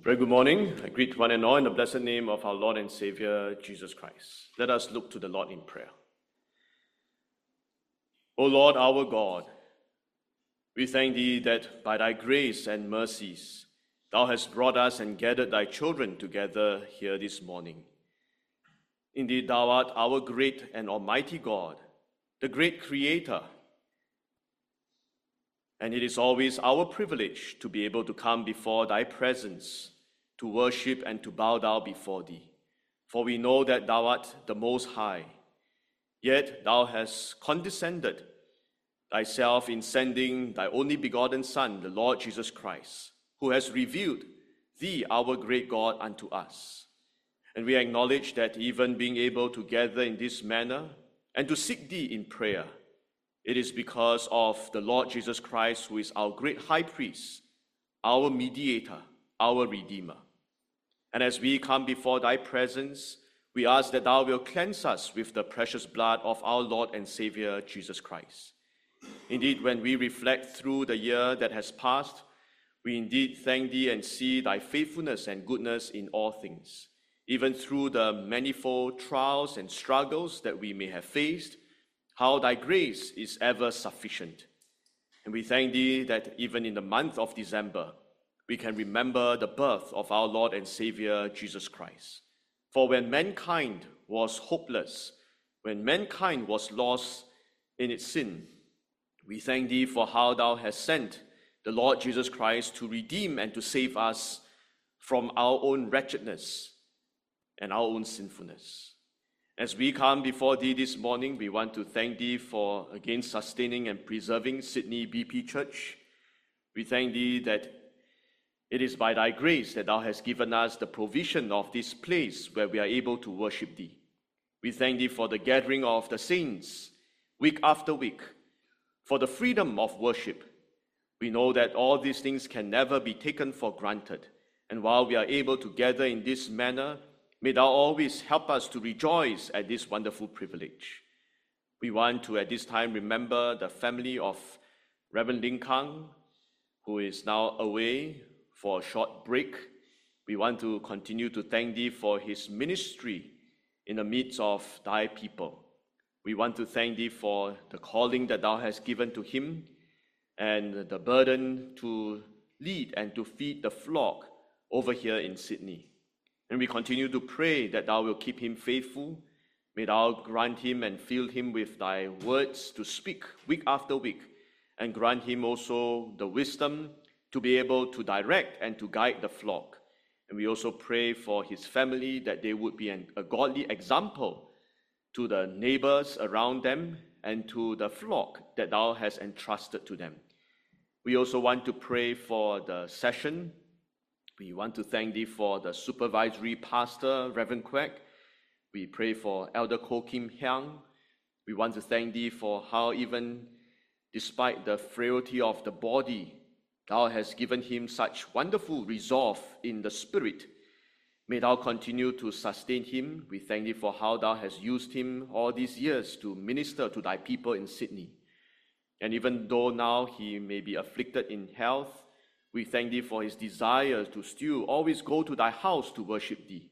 Very good morning. I greet one and all in the blessed name of our Lord and Savior, Jesus Christ. Let us look to the Lord in prayer. O Lord, our God, we thank Thee that by Thy grace and mercies, Thou hast brought us and gathered Thy children together here this morning. Indeed, Thou art our great and almighty God, the great Creator, and it is always our privilege to be able to come before Thy presence, to worship and to bow down before Thee. For we know that Thou art the Most High, yet Thou hast condescended Thyself in sending Thy only begotten Son, the Lord Jesus Christ, who has revealed Thee, our great God, unto us. And we acknowledge that even being able to gather in this manner and to seek Thee in prayer, it is because of the Lord Jesus Christ, who is our great high priest, our mediator, our redeemer. And as we come before Thy presence, we ask that Thou wilt cleanse us with the precious blood of our Lord and Savior, Jesus Christ. Indeed, when we reflect through the year that has passed, we indeed thank Thee and see Thy faithfulness and goodness in all things, even through the manifold trials and struggles that we may have faced, how Thy grace is ever sufficient. And we thank Thee that even in the month of December, we can remember the birth of our Lord and Savior, Jesus Christ. For when mankind was hopeless, when mankind was lost in its sin, we thank Thee for how Thou hast sent the Lord Jesus Christ to redeem and to save us from our own wretchedness and our own sinfulness. As we come before Thee this morning, we want to thank Thee for again sustaining and preserving Sydney BP Church. We thank Thee that it is by Thy grace that Thou hast given us the provision of this place where we are able to worship Thee. We thank Thee for the gathering of the saints week after week, for the freedom of worship. We know that all these things can never be taken for granted. And while we are able to gather in this manner, may Thou always help us to rejoice at this wonderful privilege. We want to at this time remember the family of Reverend Ling Kang, who is now away for a short break. We want to continue to thank Thee for his ministry in the midst of Thy people. We want to thank Thee for the calling that Thou hast given to him and the burden to lead and to feed the flock over here in Sydney. And we continue to pray that Thou will keep him faithful. May Thou grant him and fill him with Thy words to speak week after week, and grant him also the wisdom to be able to direct and to guide the flock. And we also pray for his family, that they would be a godly example to the neighbors around them and to the flock that Thou hast entrusted to them. We also want to pray for the session. We want to thank Thee for the supervisory pastor, Reverend Quek. We pray for Elder Ko Kim Hyang. We want to thank Thee for how even despite the frailty of the body, Thou hast given him such wonderful resolve in the spirit. May Thou continue to sustain him. We thank Thee for how Thou hast used him all these years to minister to Thy people in Sydney. And even though now he may be afflicted in health, we thank Thee for his desire to still always go to Thy house to worship Thee.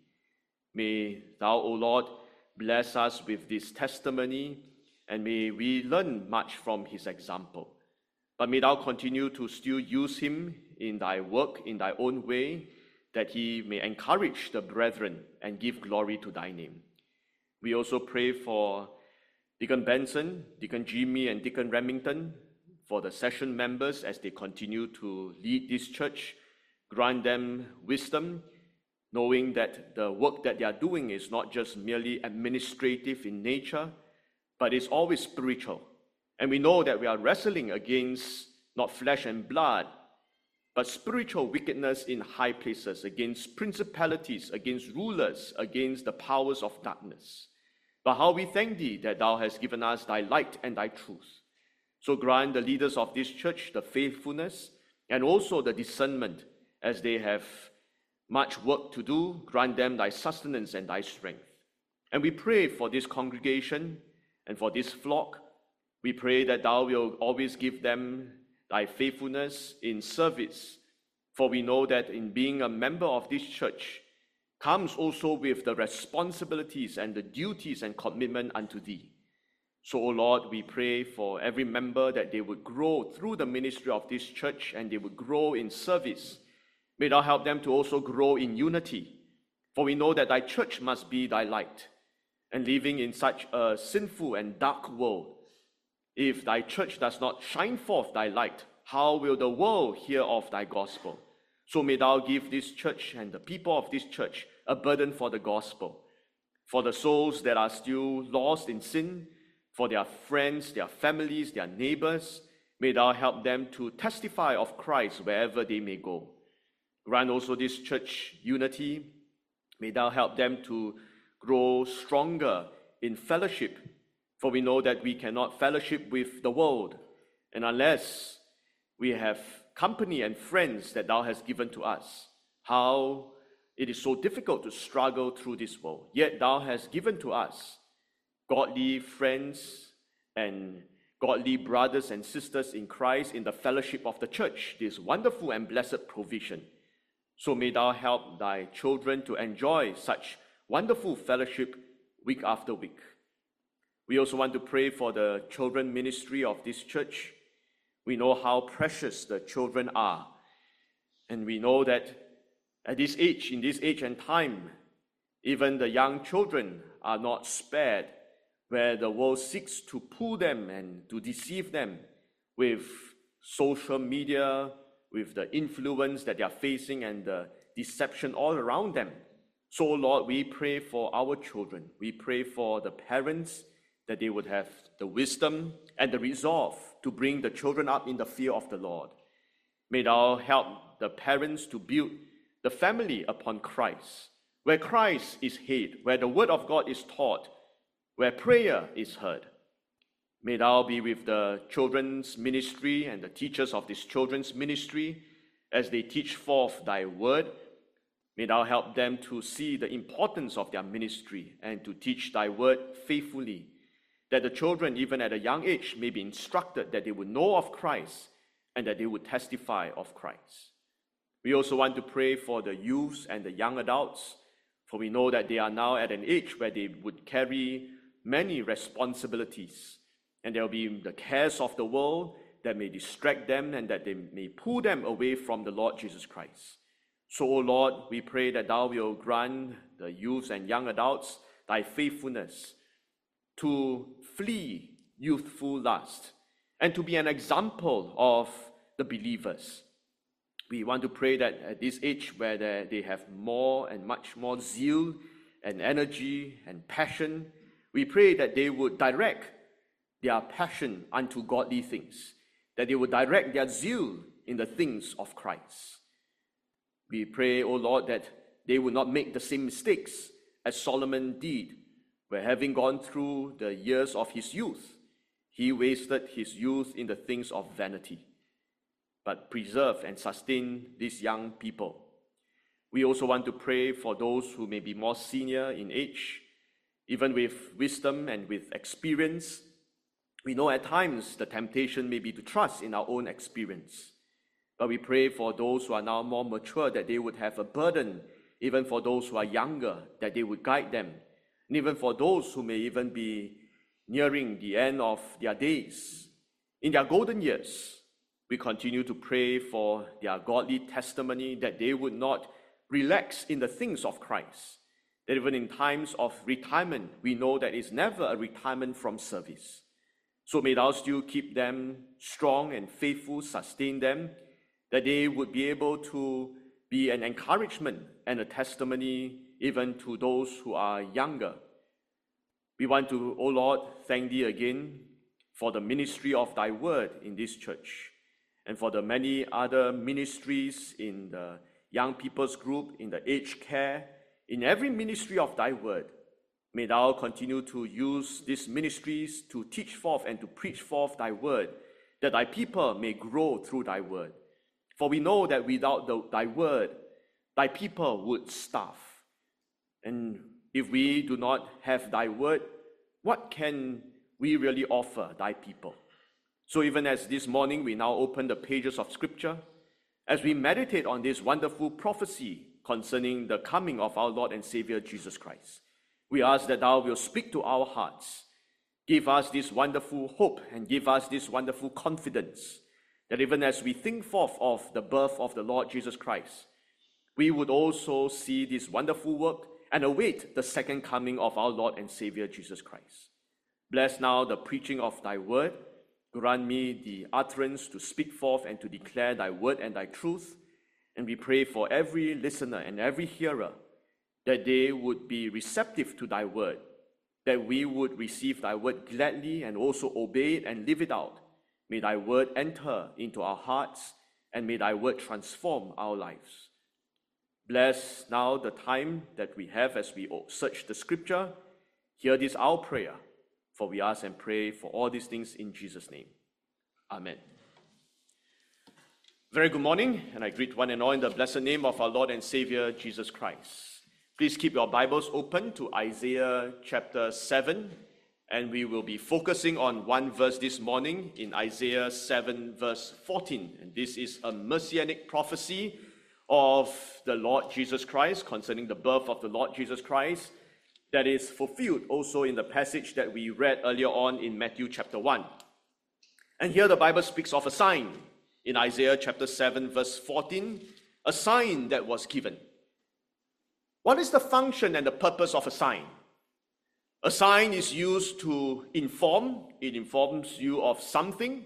May Thou, O Lord, bless us with this testimony, and may we learn much from his example. But may Thou continue to still use him in Thy work, in Thy own way, that he may encourage the brethren and give glory to Thy name. We also pray for Deacon Benson, Deacon Jimmy, and Deacon Remington, for the session members as they continue to lead this church. Grant them wisdom, knowing that the work that they are doing is not just merely administrative in nature, but it's always spiritual. And we know that we are wrestling against not flesh and blood, but spiritual wickedness in high places, against principalities, against rulers, against the powers of darkness. But how we thank Thee that Thou hast given us Thy light and Thy truth. So grant the leaders of this church the faithfulness and also the discernment as they have much work to do. Grant them Thy sustenance and Thy strength. And we pray for this congregation and for this flock. We pray that Thou will always give them Thy faithfulness in service For we know that in being a member of this church comes also with the responsibilities and the duties and commitment unto thee. So, O Lord, we pray for every member that they would grow through the ministry of this church and they would grow in service. May thou help them to also grow in unity. For we know that thy church must be thy light. And living in such a sinful and dark world, if thy church does not shine forth thy light, how will the world hear of thy gospel? So may thou give this church and the people of this church a burden for the gospel, for the souls that are still lost in sin, for their friends, their families, their neighbors. May thou help them to testify of Christ wherever they may go. Grant also this church unity. May thou help them to grow stronger in fellowship, for we know that we cannot fellowship with the world, and unless we have company and friends that thou hast given to us, how it is so difficult to struggle through this world. Yet thou hast given to us godly friends and godly brothers and sisters in Christ in the fellowship of the church, this wonderful and blessed provision. So may thou help thy children to enjoy such wonderful fellowship week after week. We also want to pray for the children ministry of this church. We know how precious the children are. And we know that at this age, in this age and time, even the young children are not spared, where the world seeks to pull them and to deceive them with social media, with the influence that they are facing and the deception all around them. So, Lord, we pray for our children. We pray for the parents that they would have the wisdom and the resolve to bring the children up in the fear of the Lord. May thou help the parents to build the family upon Christ, where Christ is head, where the word of God is taught, where prayer is heard. May thou be with the children's ministry and the teachers of this children's ministry as they teach forth thy word. May thou help them to see the importance of their ministry and to teach thy word faithfully, that the children, even at a young age, may be instructed that they would know of Christ and that they would testify of Christ. We also want to pray for the youths and the young adults, for we know that they are now at an age where they would carry many responsibilities, and there will be the cares of the world that may distract them and that they may pull them away from the Lord Jesus Christ. So, O Lord, we pray that thou will grant the youths and young adults thy faithfulness to flee youthful lust and to be an example of the believers. We want to pray that at this age where they have more and much more zeal and energy and passion, we pray that they would direct their passion unto godly things, that they would direct their zeal in the things of Christ. We pray, O Lord, that they would not make the same mistakes as Solomon did, where having gone through the years of his youth, he wasted his youth in the things of vanity. But preserve and sustain these young people. We also want to pray for those who may be more senior in age, even with wisdom and with experience. We know at times the temptation may be to trust in our own experience. But we pray for those who are now more mature, that they would have a burden, even for those who are younger, that they would guide them. And even for those who may even be nearing the end of their days, in their golden years, we continue to pray for their godly testimony, that they would not relax in the things of Christ. That even in times of retirement, we know that it's never a retirement from service. So may thou still keep them strong and faithful, sustain them, that they would be able to be an encouragement and a testimony even to those who are younger. We want to, O Lord, thank thee again for the ministry of thy word in this church, and for the many other ministries in the young people's group, in the aged care, in every ministry of thy word. May thou continue to use these ministries to teach forth and to preach forth thy word, that thy people may grow through thy word. For we know that without thy word, thy people would starve. And if we do not have thy word, what can we really offer thy people? So even as this morning we now open the pages of Scripture, as we meditate on this wonderful prophecy concerning the coming of our Lord and Savior Jesus Christ. We ask that thou wilt speak to our hearts, give us this wonderful hope and give us this wonderful confidence that even as we think forth of the birth of the Lord Jesus Christ, we would also see this wonderful work and await the second coming of our Lord and Savior Jesus Christ. Bless now the preaching of thy word. Grant me the utterance to speak forth and to declare thy word and thy truth. And we pray for every listener and every hearer that they would be receptive to thy word, that we would receive thy word gladly and also obey it and live it out. May thy word enter into our hearts and may thy word transform our lives. Bless now the time that we have as we search the scripture. Hear this our prayer, for we ask and pray for all these things in Jesus' name. Amen. Very good morning, and I greet one and all in the blessed name of our Lord and Savior, Jesus Christ. Please keep your Bibles open to Isaiah chapter 7, and we will be focusing on one verse this morning in Isaiah 7 verse 14. And this is a messianic prophecy of the Lord Jesus Christ concerning the birth of the Lord Jesus Christ that is fulfilled also in the passage that we read earlier on in Matthew chapter 1. And here the Bible speaks of a sign in Isaiah chapter 7 verse 14, a sign that was given. What is the function and the purpose of a sign? A sign is used to inform. It informs you of something.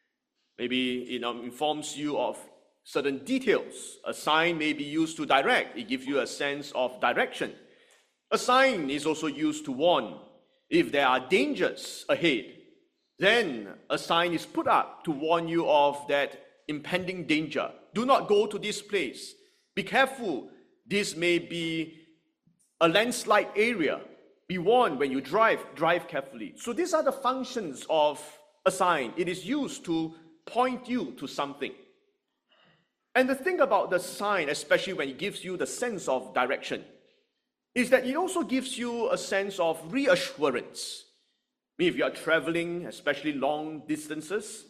Maybe it informs you of certain details. A sign may be used to direct. It gives you a sense of direction. A sign is also used to warn. If there are dangers ahead, then a sign is put up to warn you of that impending danger. Do not go to this place. Be careful. This may be a landslide area. Be warned when you drive carefully. So these are the functions of a sign. It is used to point you to something. And the thing about the sign, especially when it gives you the sense of direction, is that it also gives you a sense of reassurance. If you are traveling, especially long distances,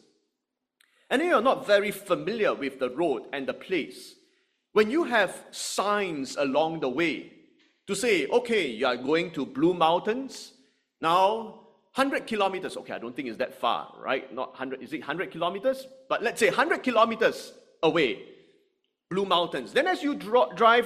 and you are not very familiar with the road and the place, when you have signs along the way to say, okay, you are going to Blue Mountains, now 100 kilometers, okay, I don't think it's that far, right? Not 100, is it 100 kilometers? But let's say 100 kilometers away, Blue Mountains. Then as you drive,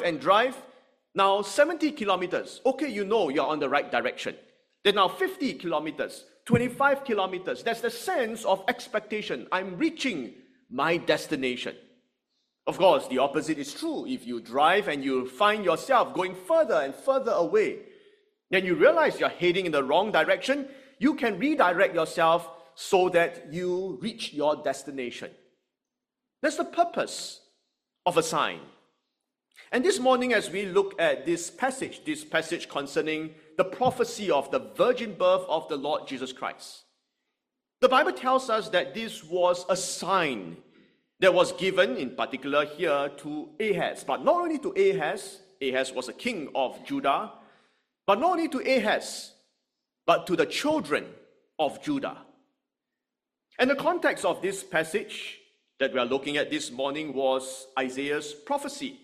now 70 kilometers, okay, you know you're on the right direction. Then now 50 kilometers, 25 kilometers, that's the sense of expectation. I'm reaching my destination. Of course, the opposite is true. If you drive and you find yourself going further and further away, then you realize you're heading in the wrong direction, you can redirect yourself so that you reach your destination. That's the purpose of a sign. And this morning, as we look at this passage concerning the prophecy of the virgin birth of the Lord Jesus Christ, the Bible tells us that this was a sign that was given in particular here to Ahaz. But not only to Ahaz, Ahaz was a king of Judah, but not only to Ahaz, but to the children of Judah. And the context of this passage that we are looking at this morning was Isaiah's prophecy.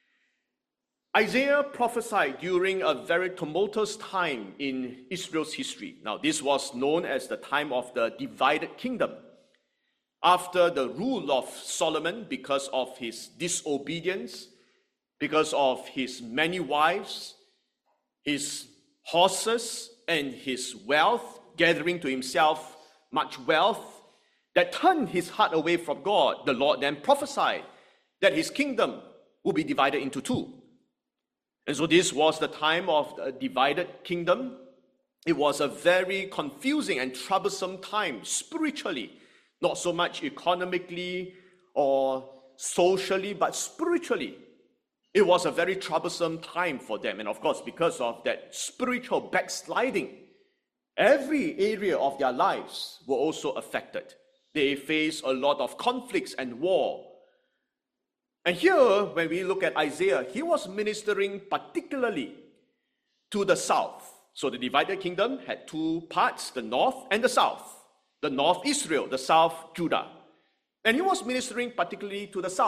Isaiah prophesied during a very tumultuous time in Israel's history. Now, this was known as the time of the divided kingdom. After the rule of Solomon, because of his disobedience, because of his many wives, his horses, and his wealth, gathering to himself much wealth, that turned his heart away from God, the Lord then prophesied that his kingdom will be divided into two. And so this was the time of the divided kingdom. It was a very confusing and troublesome time spiritually, not so much economically or socially, but spiritually. It was a very troublesome time for them. And of course, because of that spiritual backsliding, every area of their lives were also affected. They faced a lot of conflicts and war. And here, when we look at Isaiah, he was ministering particularly to the south. So the divided kingdom had two parts, the north and the south. The north Israel, the south Judah. And he was ministering particularly to the south.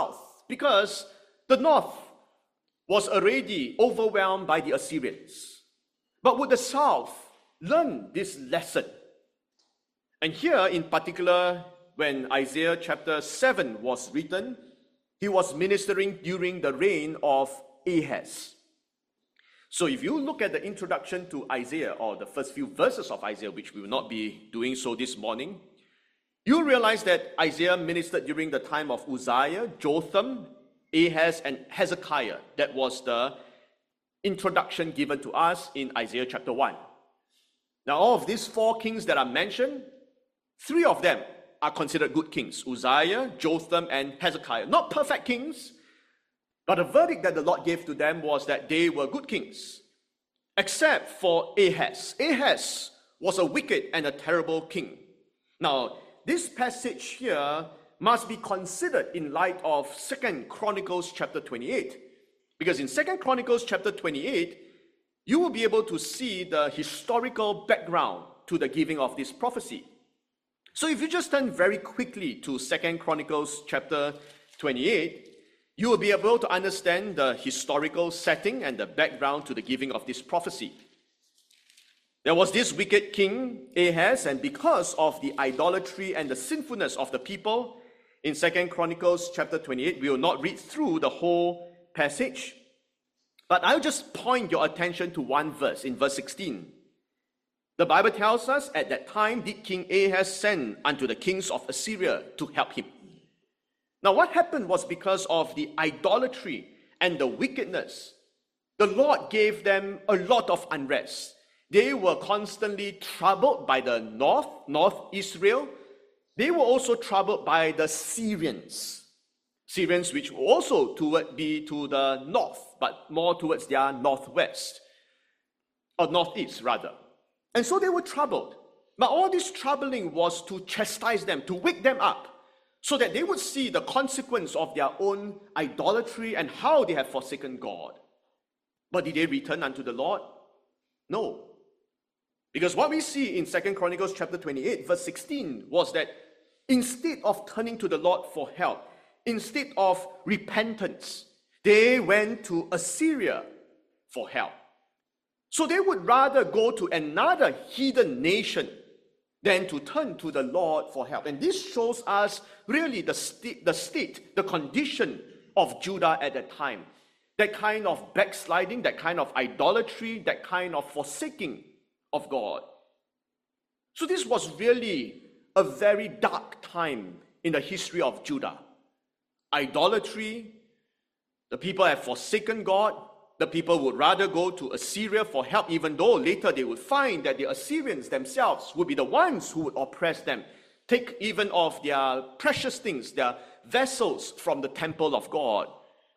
because the north was already overwhelmed by the Assyrians. But would the south learn this lesson? And here in particular, when Isaiah chapter 7 was written, he was ministering during the reign of Ahaz. So if you look at the introduction to Isaiah, or the first few verses of Isaiah, which we will not be doing so this morning, you realize that Isaiah ministered during the time of Uzziah, Jotham, Ahaz, and Hezekiah. That was the introduction given to us in Isaiah chapter 1. Now, all of these four kings that are mentioned, three of them are considered good kings: Uzziah, Jotham, and Hezekiah. Not perfect kings, but the verdict that the Lord gave to them was that they were good kings, except for Ahaz. Ahaz was a wicked and a terrible king. Now, this passage here must be considered in light of 2 Chronicles chapter 28. Because in 2 Chronicles chapter 28, you will be able to see the historical background to the giving of this prophecy. So if you just turn very quickly to 2 Chronicles chapter 28, you will be able to understand the historical setting and the background to the giving of this prophecy. There was this wicked king, Ahaz, and because of the idolatry and the sinfulness of the people, in 2 Chronicles chapter 28, we will not read through the whole passage, but I'll just point your attention to one verse, in verse 16. The Bible tells us, at that time did King Ahaz send unto the kings of Assyria to help him. Now what happened was because of the idolatry and the wickedness, the Lord gave them a lot of unrest. They were constantly troubled by the North Israel. They were also troubled by the Syrians, which were also be to the north, but more towards their northwest, or northeast rather. And so they were troubled. But all this troubling was to chastise them, to wake them up, so that they would see the consequence of their own idolatry and how they have forsaken God. But did they return unto the Lord? No. Because what we see in 2 Chronicles chapter 28, verse 16, was that instead of turning to the Lord for help, instead of repentance, they went to Assyria for help. So they would rather go to another heathen nation than to turn to the Lord for help. And this shows us really the state, the condition of Judah at that time. That kind of backsliding, that kind of idolatry, that kind of forsaking of God. So this was really a very dark time in the history of Judah. Idolatry, the people have forsaken God. The people would rather go to Assyria for help, even though later they would find that the Assyrians themselves would be the ones who would oppress them, take even of their precious things, their vessels from the temple of God.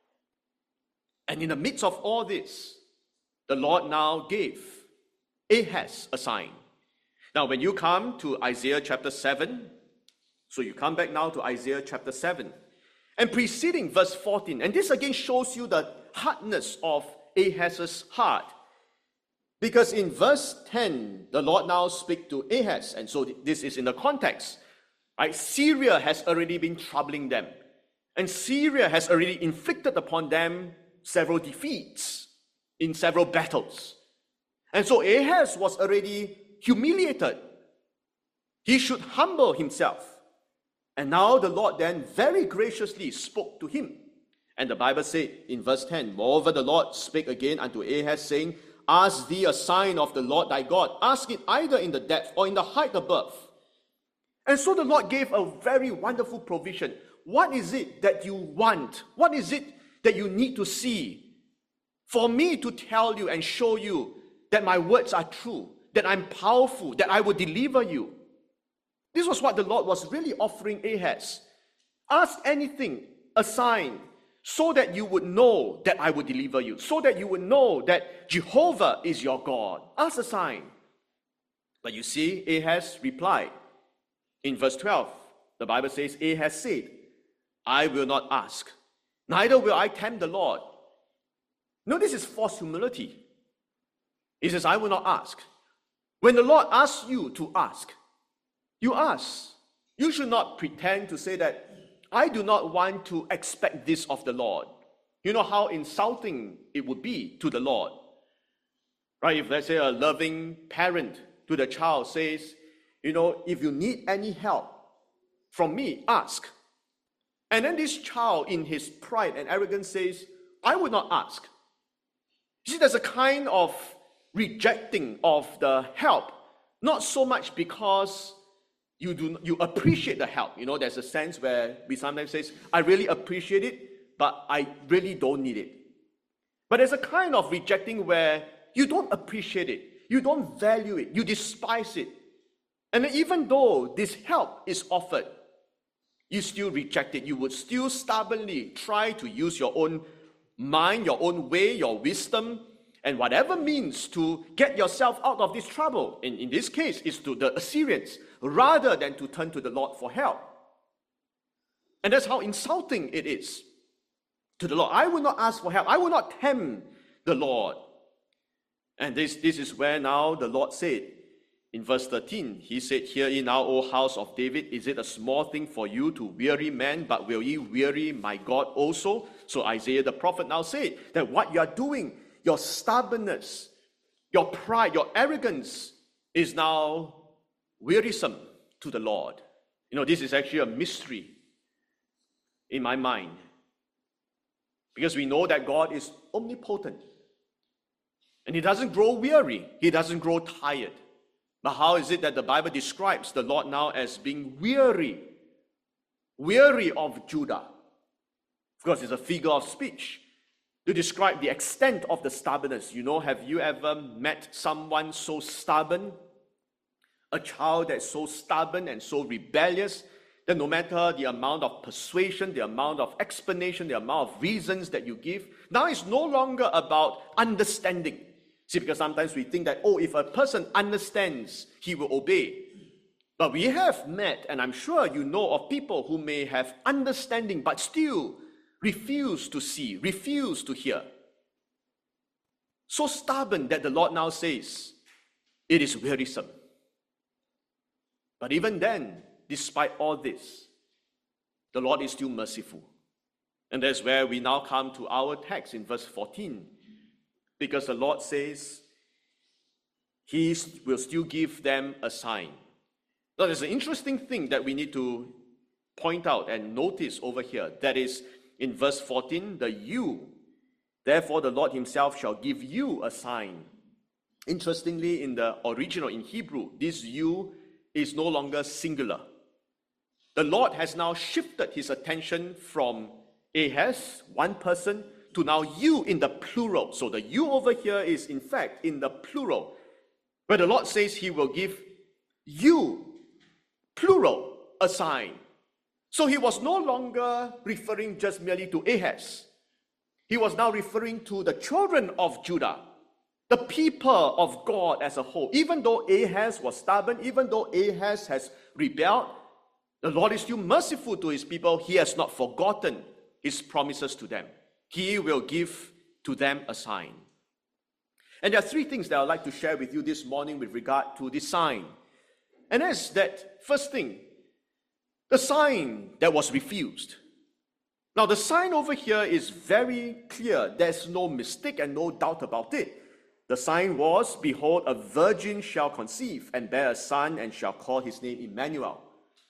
And in the midst of all this, the Lord now gave Ahaz a sign. Now, when you come to Isaiah chapter 7, so you come back now to Isaiah chapter 7, and preceding verse 14, and this again shows you the hardness of Ahaz's heart. Because in verse 10, the Lord now speaks to Ahaz, and so this is in the context. Right? Syria has already been troubling them, and Syria has already inflicted upon them several defeats in several battles. And so Ahaz was already humiliated. He should humble himself. And now the Lord then very graciously spoke to him. And the Bible said in verse 10, moreover the Lord spake again unto Ahaz, saying, ask thee a sign of the Lord thy God. Ask it either in the depth or in the height above. And so the Lord gave a very wonderful provision. What is it that you want? What is it that you need to see for me to tell you and show you that my words are true, that I'm powerful, that I will deliver you? This was what the Lord was really offering Ahaz. Ask anything, a sign, so that you would know that I would deliver you, so that you would know that Jehovah is your God. Ask a sign. But you see, Ahaz replied. In verse 12, the Bible says, Ahaz said, I will not ask, neither will I tempt the Lord. No, this is false humility. He says, I will not ask. When the Lord asks you to ask, you ask. You should not pretend to say that, I do not want to expect this of the Lord. You know how insulting it would be to the Lord. Right? If let's say a loving parent to the child says, if you need any help from me, ask. And then this child in his pride and arrogance says, I would not ask. You see, there's a kind of rejecting of the help, not so much because you appreciate the help. There's a sense where we sometimes say, I really appreciate it, but I really don't need it. But there's a kind of rejecting where you don't appreciate it, you don't value it, you despise it. And even though this help is offered, you still reject it. You would still stubbornly try to use your own mind, your own way, your wisdom, and whatever means to get yourself out of this trouble. In this case, is to the Assyrians, rather than to turn to the Lord for help. And that's how insulting it is to the Lord. I will not ask for help. I will not tempt the Lord. And this is where now the Lord said, in verse 13, he said, Hear ye now, O house of David, is it a small thing for you to weary man, but will ye weary my God also? So Isaiah the prophet now said that what you are doing, your stubbornness, your pride, your arrogance is now wearisome to the Lord. This is actually a mystery in my mind. Because we know that God is omnipotent. And he doesn't grow weary. He doesn't grow tired. But how is it that the Bible describes the Lord now as being weary of Judah? Of course, it's a figure of speech to describe the extent of the stubbornness. Have you ever met someone so stubborn? A child that's so stubborn and so rebellious that no matter the amount of persuasion, the amount of explanation, the amount of reasons that you give, now it's no longer about understanding. See, because sometimes we think that, if a person understands, he will obey. But we have met, and I'm sure you know of people who may have understanding, but still refuse to see, refuse to hear. So stubborn that the Lord now says, it is wearisome. But even then, despite all this, the Lord is still merciful. And that's where we now come to our text in verse 14. Because the Lord says, He will still give them a sign. Now, there's an interesting thing that we need to point out and notice over here. That is, in verse 14, the you. Therefore, the Lord himself shall give you a sign. Interestingly, in the original, in Hebrew, this you is no longer singular. The Lord has now shifted his attention from Ahaz, one person, to now you in the plural. So the you over here is in fact in the plural, where the Lord says he will give you, plural, a sign. So he was no longer referring just merely to Ahaz. He was now referring to the children of Judah, the people of God as a whole. Even though Ahaz was stubborn, even though Ahaz has rebelled, the Lord is still merciful to his people. He has not forgotten his promises to them. He will give to them a sign. And there are three things that I'd like to share with you this morning with regard to this sign. And that's that first thing, the sign that was refused. Now, the sign over here is very clear. There's no mistake and no doubt about it. The sign was, behold, a virgin shall conceive and bear a son and shall call his name Emmanuel.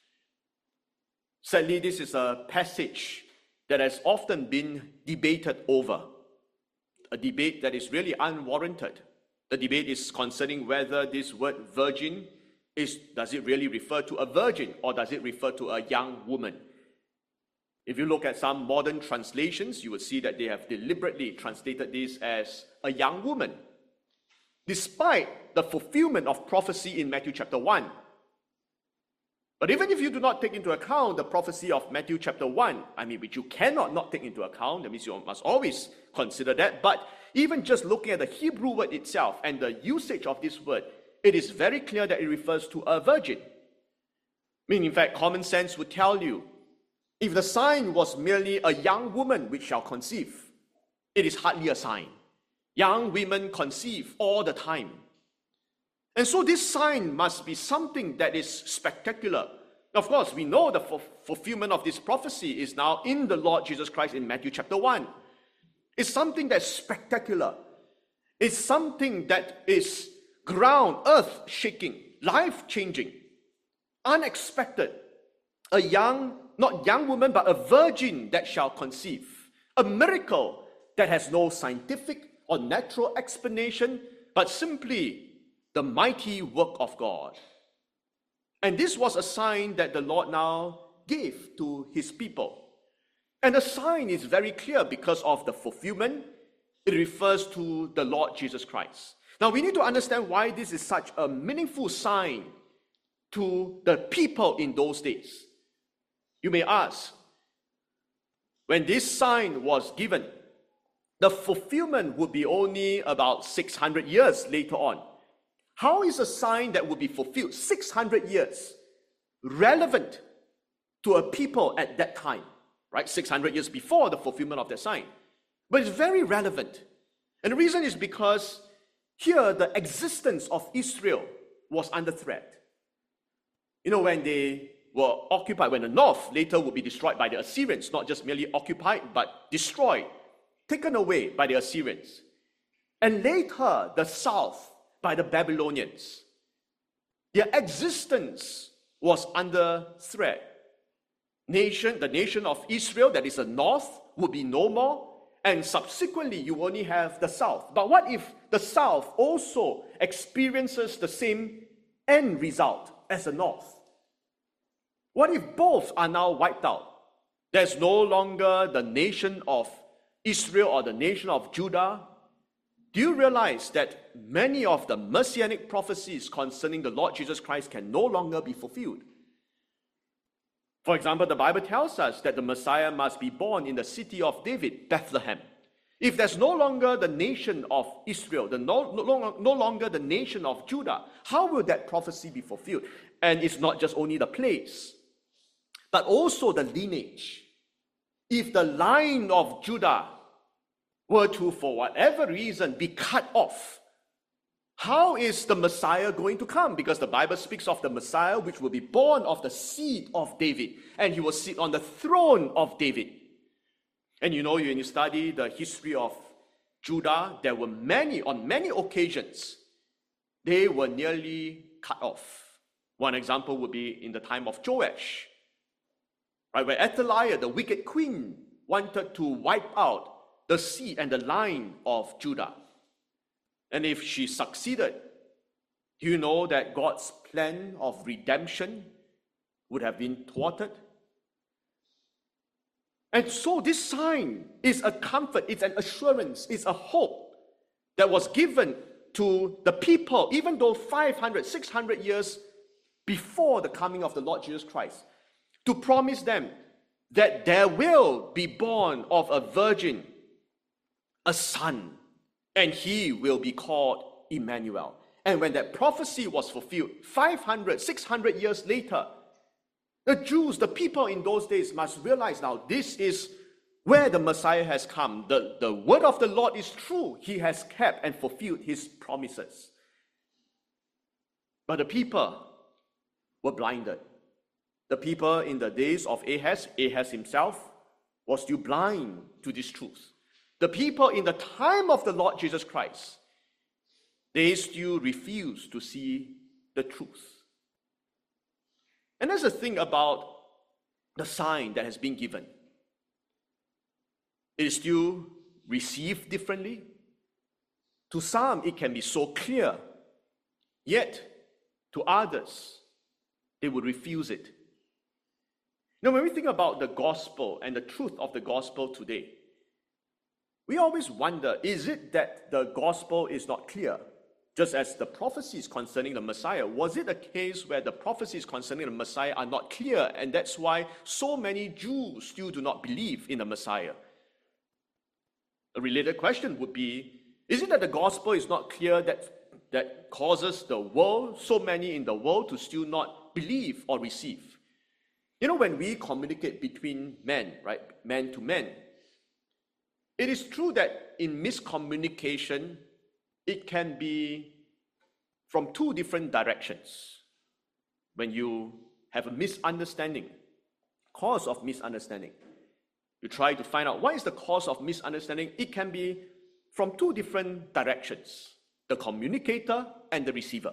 Sadly, this is a passage that has often been debated over. A debate that is really unwarranted. The debate is concerning whether this word virgin does it really refer to a virgin or does it refer to a young woman? If you look at some modern translations, you will see that they have deliberately translated this as a young woman, despite the fulfillment of prophecy in Matthew chapter 1. But even if you do not take into account the prophecy of Matthew chapter 1, which you cannot not take into account, that means you must always consider that. But even just looking at the Hebrew word itself and the usage of this word, it is very clear that it refers to a virgin. In fact, common sense would tell you, if the sign was merely a young woman which shall conceive, it is hardly a sign. Young women conceive all the time. And so this sign must be something that is spectacular. Of course, we know the fulfillment of this prophecy is now in the Lord Jesus Christ in Matthew chapter 1. It's something that's spectacular. It's something that is earth-shaking, life-changing, unexpected. A not young woman, but a virgin that shall conceive. A miracle that has no scientific or natural explanation, but simply the mighty work of God. And this was a sign that the Lord now gave to his people. And the sign is very clear because of the fulfillment. It refers to the Lord Jesus Christ. Now we need to understand why this is such a meaningful sign to the people in those days. You may ask, when this sign was given, the fulfillment would be only about 600 years later on. How is a sign that would be fulfilled 600 years relevant to a people at that time? Right, 600 years before the fulfillment of that sign. But it's very relevant. And the reason is because here the existence of Israel was under threat. You know, when they were occupied, when the north later would be destroyed by the Assyrians, not just merely occupied, but destroyed, taken away by the Assyrians. And later the south by the Babylonians. Their existence was under threat. The nation of Israel, that is the north, would be no more, and subsequently you only have the south. But what if the south also experiences the same end result as the north? What if both are now wiped out? There's no longer the nation of Israel or the nation of Judah. Do you realize that many of the messianic prophecies concerning the Lord Jesus Christ can no longer be fulfilled? For example, the Bible tells us that the Messiah must be born in the city of David, Bethlehem. If there's no longer the nation of Israel, no longer the nation of Judah, how will that prophecy be fulfilled? And it's not just only the place, but also the lineage. If the line of Judah were to, for whatever reason, be cut off, how is the Messiah going to come? Because the Bible speaks of the Messiah which will be born of the seed of David, and he will sit on the throne of David. And you know, when you study the history of Judah, there were on many occasions, they were nearly cut off. One example would be in the time of Joash, right, where Athaliah, the wicked queen, wanted to wipe out the seed and the line of Judah. And if she succeeded, do you know that God's plan of redemption would have been thwarted? And so this sign is a comfort, it's an assurance, it's a hope that was given to the people, even though 500, 600 years before the coming of the Lord Jesus Christ, to promise them that there will be born of a virgin a son, and he will be called Emmanuel. And when that prophecy was fulfilled, 500, 600 years later, the Jews, the people in those days must realize now this is where the Messiah has come. The word of the Lord is true. He has kept and fulfilled his promises. But the people were blinded. The people in the days of Ahaz himself was still blind to this truth. The people in the time of the Lord Jesus Christ, they still refuse to see the truth. And that's the thing about the sign that has been given. It is still received differently. To some, it can be so clear, yet to others, they would refuse it. Now, when we think about the gospel and the truth of the gospel today, we always wonder, is it that the gospel is not clear? Just as the prophecies concerning the Messiah, was it a case where the prophecies concerning the Messiah are not clear, and that's why so many Jews still do not believe in the Messiah? A related question would be, is it that the gospel is not clear that causes the world, so many in the world, to still not believe or receive? You know, when we communicate between men, right, man to man, it is true that in miscommunication, it can be from two different directions. When you have a misunderstanding, cause of misunderstanding. You try to find out what is the cause of misunderstanding. It can be from two different directions, the communicator and the receiver.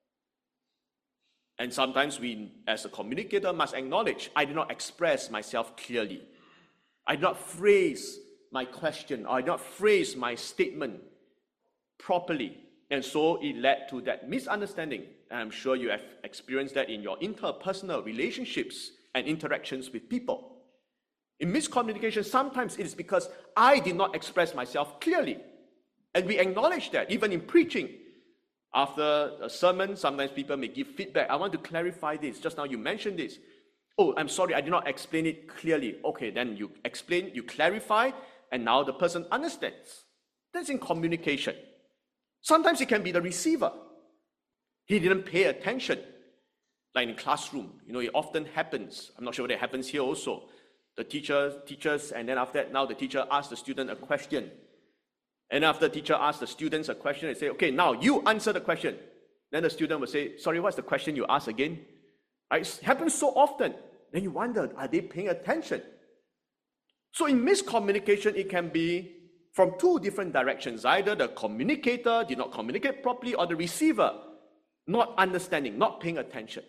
And sometimes we, as a communicator, must acknowledge, I did not express myself clearly. I did not phrase my question, or I did not phrase my statement properly. And so it led to that misunderstanding. And I'm sure you have experienced that in your interpersonal relationships and interactions with people. In miscommunication, sometimes it is because I did not express myself clearly. And we acknowledge that, even in preaching. After a sermon, sometimes people may give feedback. I want to clarify this. Just now you mentioned this. Oh, I'm sorry, I did not explain it clearly. Okay, then you explain, you clarify, and now the person understands. That's in communication. Sometimes it can be the receiver. He didn't pay attention. Like in classroom, it often happens. I'm not sure whether it happens here also. The teacher teaches, and then after that, now the teacher asks the student a question. And after the teacher asks the students a question, they say, okay, now you answer the question. Then the student will say, sorry, what's the question you asked again? Right? It happens so often. Then you wonder, are they paying attention? So in miscommunication, it can be from two different directions. Either the communicator did not communicate properly, or the receiver not understanding, not paying attention.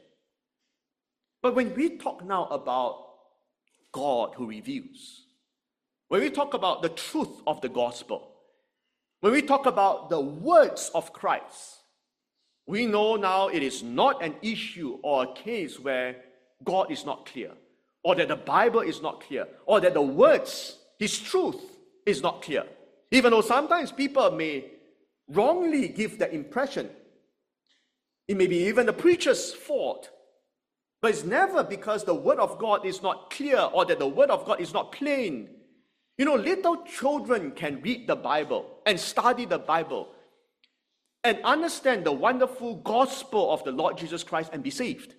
But when we talk now about God who reveals, when we talk about the truth of the gospel, when we talk about the words of Christ, we know now it is not an issue or a case where God is not clear, or that the Bible is not clear, or that the words, His truth, is not clear. Even though sometimes people may wrongly give that impression. It may be even the preacher's fault. But it's never because the Word of God is not clear or that the Word of God is not plain. Little children can read the Bible and study the Bible and understand the wonderful gospel of the Lord Jesus Christ and be saved.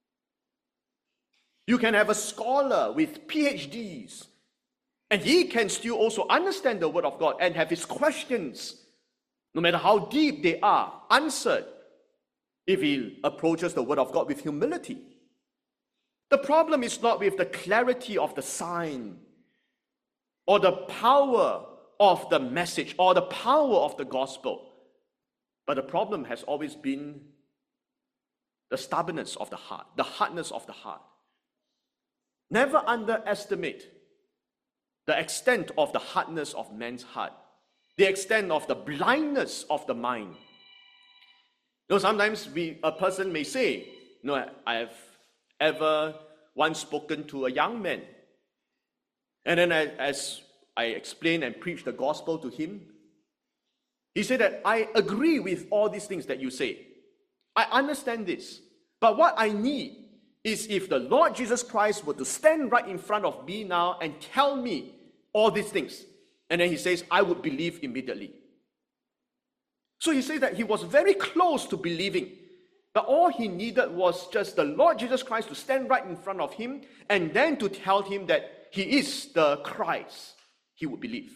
You can have a scholar with PhDs, and he can still also understand the Word of God and have his questions, no matter how deep they are, answered if he approaches the Word of God with humility. The problem is not with the clarity of the sign, or the power of the message, or the power of the gospel. But the problem has always been the stubbornness of the heart, the hardness of the heart. Never underestimate the extent of the hardness of man's heart, the extent of the blindness of the mind. Sometimes a person may say, I have ever once spoken to a young man, and then as I explained and preached the gospel to him, he said that I agree with all these things that you say. I understand this. But what I need is if the Lord Jesus Christ were to stand right in front of me now and tell me all these things. And then he says, I would believe immediately. So he says that he was very close to believing. But all he needed was just the Lord Jesus Christ to stand right in front of him and then to tell him that he is the Christ. He would believe.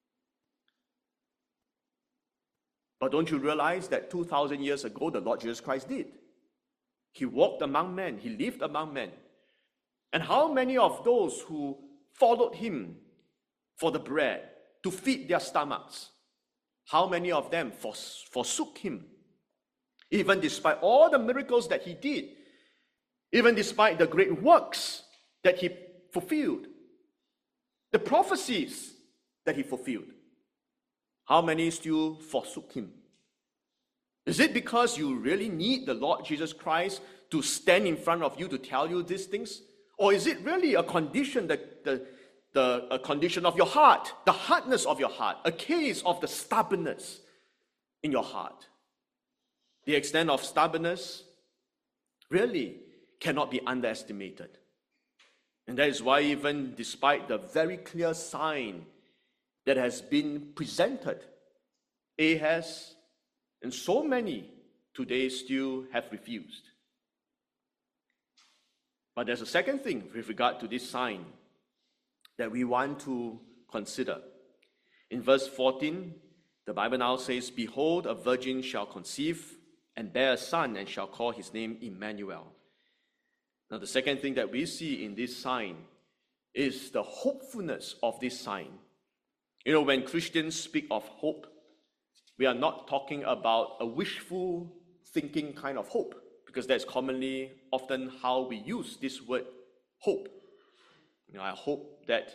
But don't you realize that 2,000 years ago, the Lord Jesus Christ did? He walked among men. He lived among men. And how many of those who followed him for the bread to feed their stomachs, how many of them forsook him? Even despite all the miracles that he did, even despite the great works that he fulfilled, the prophecies that he fulfilled, how many still forsook him? Is it because you really need the Lord Jesus Christ to stand in front of you to tell you these things? Or is it really a condition, a condition of your heart, the hardness of your heart, a case of the stubbornness in your heart? The extent of stubbornness really cannot be underestimated. And that is why even despite the very clear sign that has been presented, Ahaz and so many today still have refused. But there's a second thing with regard to this sign that we want to consider. In verse 14, the Bible now says, Behold, a virgin shall conceive and bear a son, and shall call his name Emmanuel. Now, the second thing that we see in this sign is the hopefulness of this sign. You know, when Christians speak of hope, we are not talking about a wishful thinking kind of hope, because that's commonly often how we use this word hope. You know, I hope that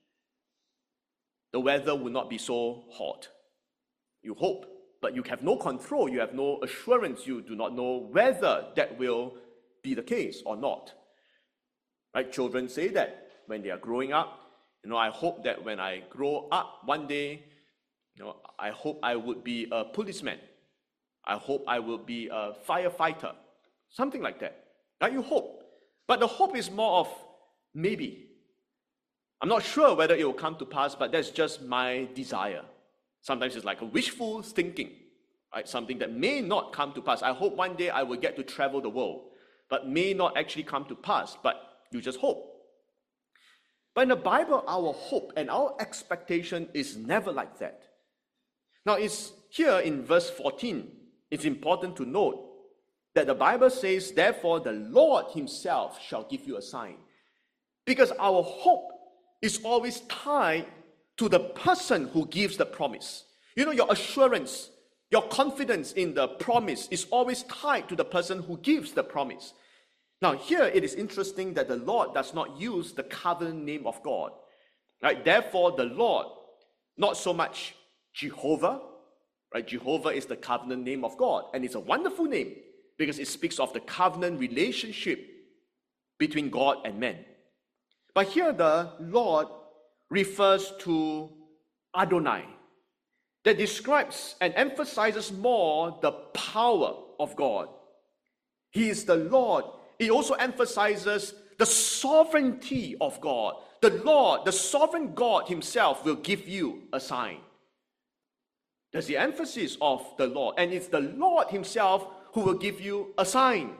the weather will not be so hot. You hope, but you have no control, you have no assurance, you do not know whether that will be the case or not. Right? Children say that when they are growing up. You know, I hope that when I grow up one day, you know, I hope I would be a policeman. I hope I will be a firefighter. Something like that. Right? You hope. But the hope is more of maybe. I'm not sure whether it will come to pass, but that's just my desire. Sometimes it's like a wishful thinking, right? Something that may not come to pass. I hope one day I will get to travel the world, but may not actually come to pass, but you just hope. But in the Bible, our hope and our expectation is never like that. Now, it's here in verse 14, it's important to note that the Bible says, therefore, the Lord himself shall give you a sign. Because our hope is always tied to the person who gives the promise. You know, your assurance, your confidence in the promise is always tied to the person who gives the promise. Now, here it is interesting that the Lord does not use the covenant name of God. Right? Therefore, the Lord, not so much Jehovah. Right? Jehovah is the covenant name of God, and it's a wonderful name because it speaks of the covenant relationship between God and man. But here the Lord refers to Adonai, that describes and emphasizes more the power of God. He is the Lord. It also emphasizes the sovereignty of God. The Lord, the sovereign God himself will give you a sign. That's the emphasis of the Lord. And it's the Lord himself who will give you a sign.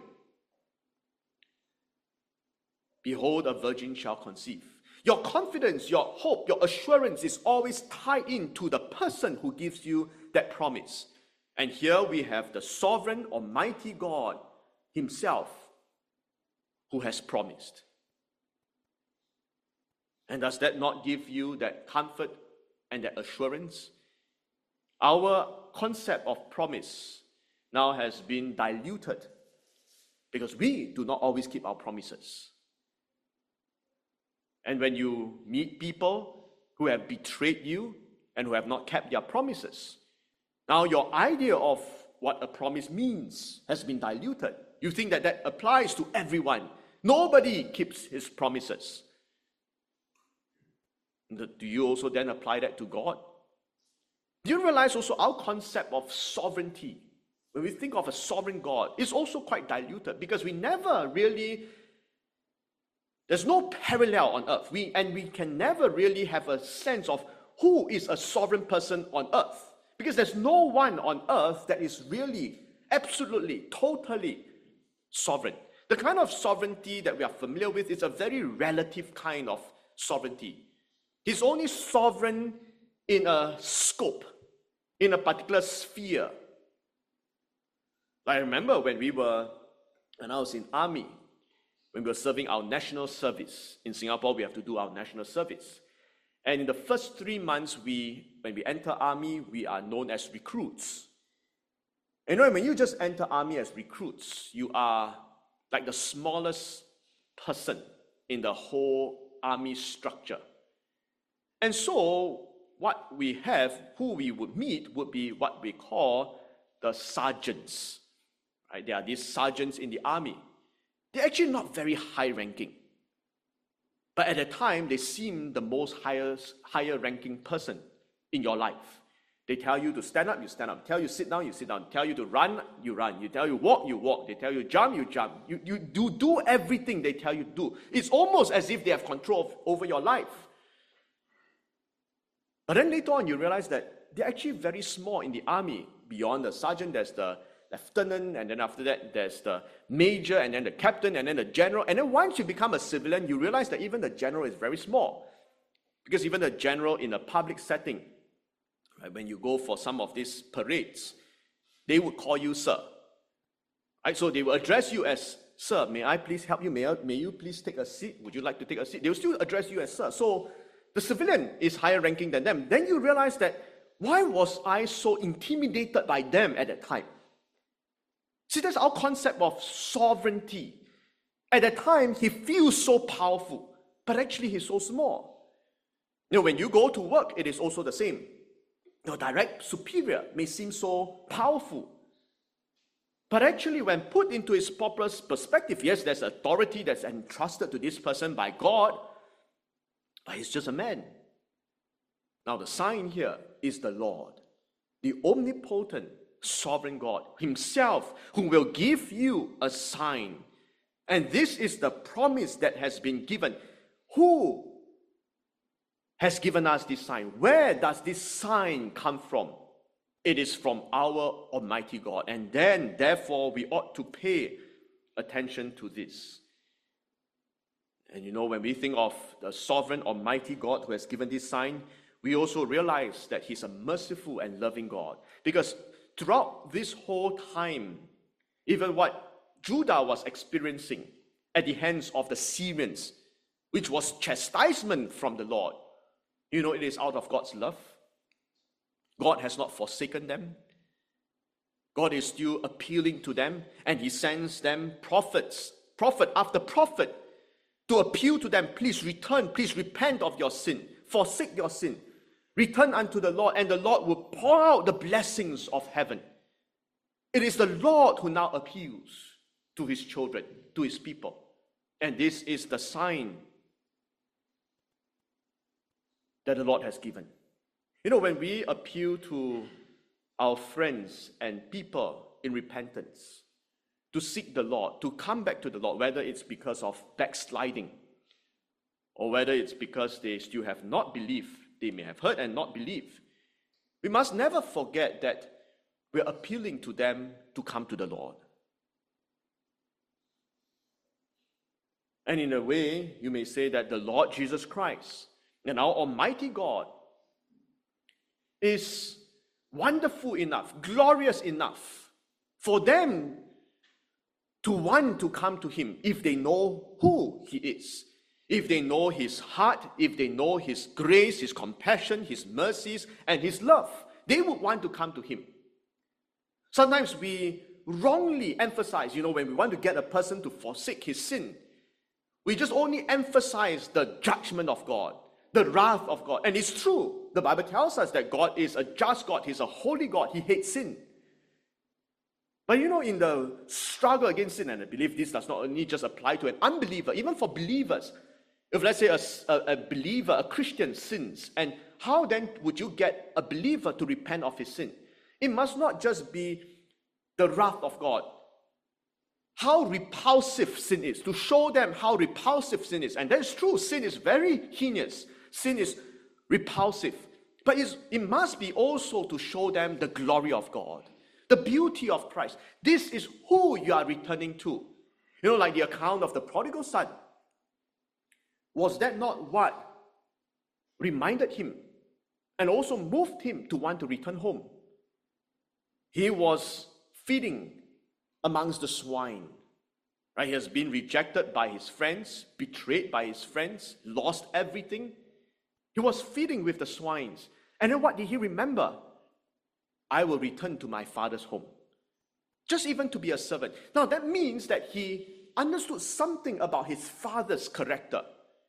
Behold, a virgin shall conceive. Your confidence, your hope, your assurance is always tied into the person who gives you that promise. And here we have the sovereign, almighty God himself who has promised. And does that not give you that comfort and that assurance? Our concept of promise now has been diluted because we do not always keep our promises. And when you meet people who have betrayed you and who have not kept their promises, now your idea of what a promise means has been diluted. You think that that applies to everyone. Nobody keeps his promises. Do you also then apply that to God? Do you realize also our concept of sovereignty, when we think of a sovereign God, is also quite diluted because we never really, there's no parallel on earth. We can never really have a sense of who is a sovereign person on earth, because there's no one on earth that is really, absolutely, totally sovereign. The kind of sovereignty that we are familiar with is a very relative kind of sovereignty. He's only sovereign in a scope, in a particular sphere. I remember when I was in army, when we were serving our national service. In Singapore, we have to do our national service. And in the first 3 months, when we enter army, we are known as recruits. And when you just enter army as recruits, you are like the smallest person in the whole army structure. And so, what we have, who we would meet, would be what we call the sergeants. Right? There are these sergeants in the army. They're actually not very high-ranking. But at the time, they seem the most higher-ranking person in your life. They tell you to stand up, you stand up. Tell you sit down, you sit down. Tell you to run, you run. You tell you walk, you walk. They tell you jump, you jump. You do everything they tell you to do. It's almost as if they have control over your life. But then later on, you realize that they're actually very small in the army. Beyond the sergeant, there's the lieutenant, and then after that, there's the major, and then the captain, and then the general. And then once you become a civilian, you realize that even the general is very small. Because even the general in a public setting, right, when you go for some of these parades, they would call you sir. Right? So they will address you as "Sir, may I please help you? May you please take a seat? Would you like to take a seat?" They will still address you as sir. So the civilian is higher ranking than them. Then you realize that, why was I so intimidated by them at that time? See, that's our concept of sovereignty. At that time, he feels so powerful, but actually he's so small. When you go to work, it is also the same. Your direct superior may seem so powerful, but actually when put into its proper perspective, yes, there's authority that's entrusted to this person by God, but he's just a man. Now the sign here is the Lord, the omnipotent, sovereign God himself, who will give you a sign. And this is the promise that has been given. Who has given us this sign? Where does this sign come from? It is from our Almighty God. And then, therefore, we ought to pay attention to this. And when we think of the sovereign Almighty God who has given this sign, we also realize that he's a merciful and loving God. Because throughout this whole time, even what Judah was experiencing at the hands of the Syrians, which was chastisement from the Lord, it is out of God's love. God has not forsaken them. God is still appealing to them, and he sends them prophet after prophet, to appeal to them. Please return, please repent of your sin, forsake your sin, return unto the Lord, and the Lord will pour out the blessings of heaven. It is the Lord who now appeals to his children, to his people. And this is the sign that the Lord has given. When we appeal to our friends and people in repentance, to seek the Lord, to come back to the Lord, whether it's because of backsliding, or whether it's because they still have not believed, they may have heard and not believed, we must never forget that we're appealing to them to come to the Lord. And in a way, you may say that the Lord Jesus Christ and our Almighty God is wonderful enough, glorious enough for them to want to come to him if they know who he is, if they know his heart, if they know his grace, his compassion, his mercies, and his love. They would want to come to him. Sometimes we wrongly emphasize, when we want to get a person to forsake his sin, we just only emphasize the judgment of God, the wrath of God. And it's true. The Bible tells us that God is a just God. He's a holy God. He hates sin. But in the struggle against sin, and I believe this does not only just apply to an unbeliever, even for believers. If let's say a believer, a Christian sins, and how then would you get a believer to repent of his sin? It must not just be the wrath of God. How repulsive sin is, to show them how repulsive sin is. And that's true, sin is very heinous. Sin is repulsive. But it must be also to show them the glory of God, the beauty of Christ. This is who you are returning to. Like the account of the prodigal son. Was that not what reminded him and also moved him to want to return home? He was feeding amongst the swine. Right? He has been rejected by his friends, betrayed by his friends, lost everything. He was feeding with the swines. And then what did he remember? I will return to my father's home. Just even to be a servant. Now that means that he understood something about his father's character.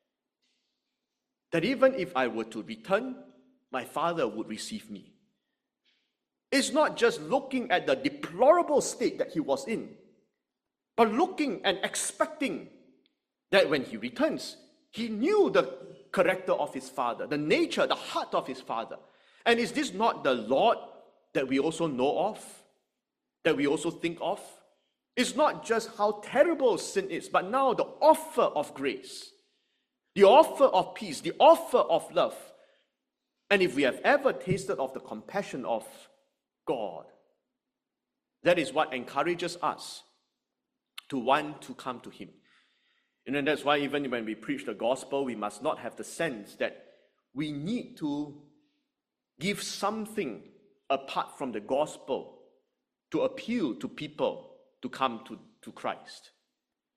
That even if I were to return, my father would receive me. It's not just looking at the deplorable state that he was in, but looking and expecting that when he returns, he knew the character of his father, the nature, the heart of his father. And is this not the Lord that we also know of, that we also think of? It's not just how terrible sin is, but now the offer of grace, the offer of peace, the offer of love. And if we have ever tasted of the compassion of God, that is what encourages us to want to come to him. And that's why even when we preach the gospel, we must not have the sense that we need to give something apart from the gospel to appeal to people to come to Christ.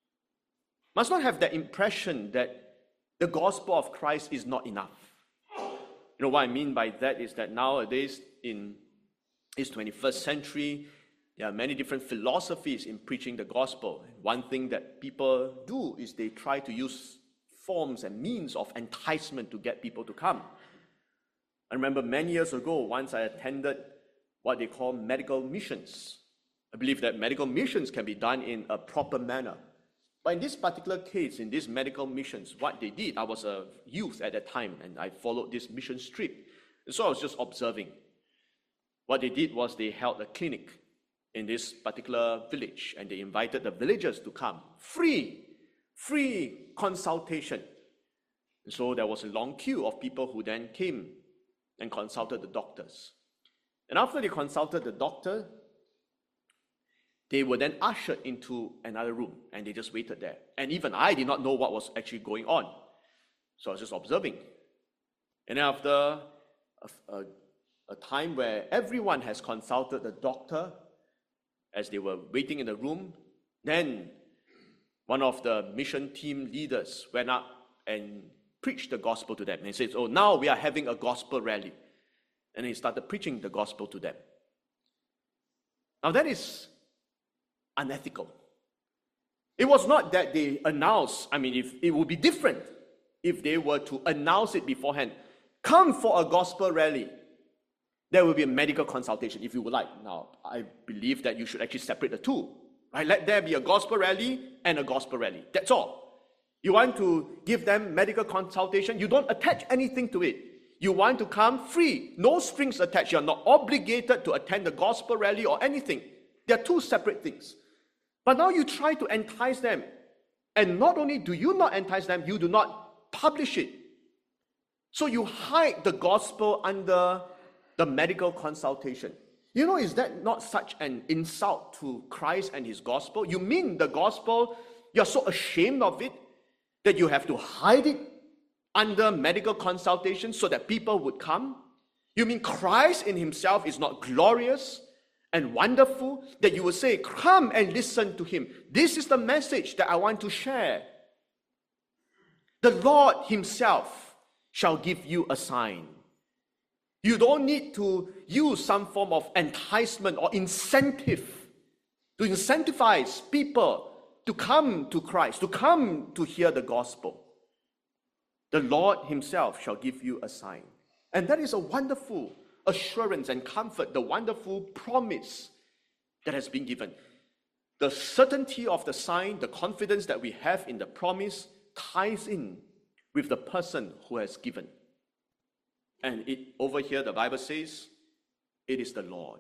must not have that impression that the gospel of Christ is not enough. You know what I mean by that is that nowadays in this 21st century, there are many different philosophies in preaching the gospel. One thing that people do is they try to use forms and means of enticement to get people to come. I remember many years ago, once I attended what they call medical missions. I believe that medical missions can be done in a proper manner. But in this particular case, in these medical missions, what they did, I was a youth at that time, and I followed this mission trip. And so I was just observing. What they did was they held a clinic in this particular village, and they invited the villagers to come. Free consultation. And so there was a long queue of people who then came and consulted the doctors. And after they consulted the doctor, they were then ushered into another room, and they just waited there. And even I did not know what was actually going on. So I was just observing. And after a time where everyone has consulted the doctor, as they were waiting in the room, then one of the mission team leaders went up and preached the gospel to them. And he says, "Oh, now we are having a gospel rally." And he started preaching the gospel to them. Now that is unethical. It was not that they announced, if it would be different if they were to announce it beforehand. Come for a gospel rally. There will be a medical consultation if you would like. Now, I believe that you should actually separate the two. Right? Let there be a gospel rally and a gospel rally. That's all. You want to give them medical consultation, you don't attach anything to it. You want to come free, no strings attached. You're not obligated to attend the gospel rally or anything. They're two separate things. But now you try to entice them. And not only do you not entice them, you do not publish it. So you hide the gospel under the medical consultation. You know, is that not such an insult to Christ and his gospel? You mean the gospel, you're so ashamed of it that you have to hide it under medical consultation so that people would come? You mean Christ in himself is not glorious and wonderful that you will say, "Come and listen to him. This is the message that I want to share. The Lord himself shall give you a sign." You don't need to use some form of enticement or incentive to incentivize people to come to Christ, to come to hear the gospel. The Lord himself shall give you a sign. And that is a wonderful assurance and comfort, the wonderful promise that has been given. The certainty of the sign, the confidence that we have in the promise ties in with the person who has given. And over here, the Bible says, it is the Lord.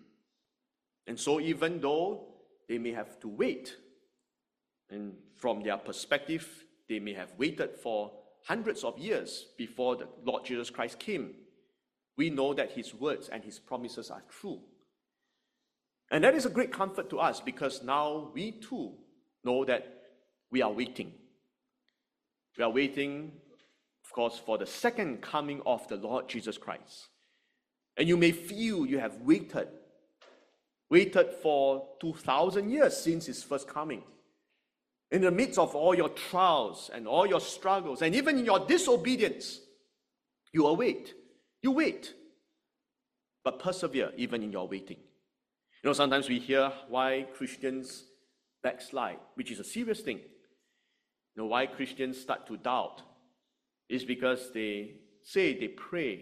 And so even though they may have to wait, and from their perspective, they may have waited for hundreds of years before the Lord Jesus Christ came, we know that his words and his promises are true. And that is a great comfort to us, because now we too know that we are waiting. We are waiting, of course, for the second coming of the Lord Jesus Christ. And you may feel you have waited for 2,000 years since his first coming. In the midst of all your trials and all your struggles, and even in your disobedience, you await. You wait. But persevere even in your waiting. You know, sometimes we hear why Christians backslide, which is a serious thing. You know, why Christians start to doubt is because they say they pray,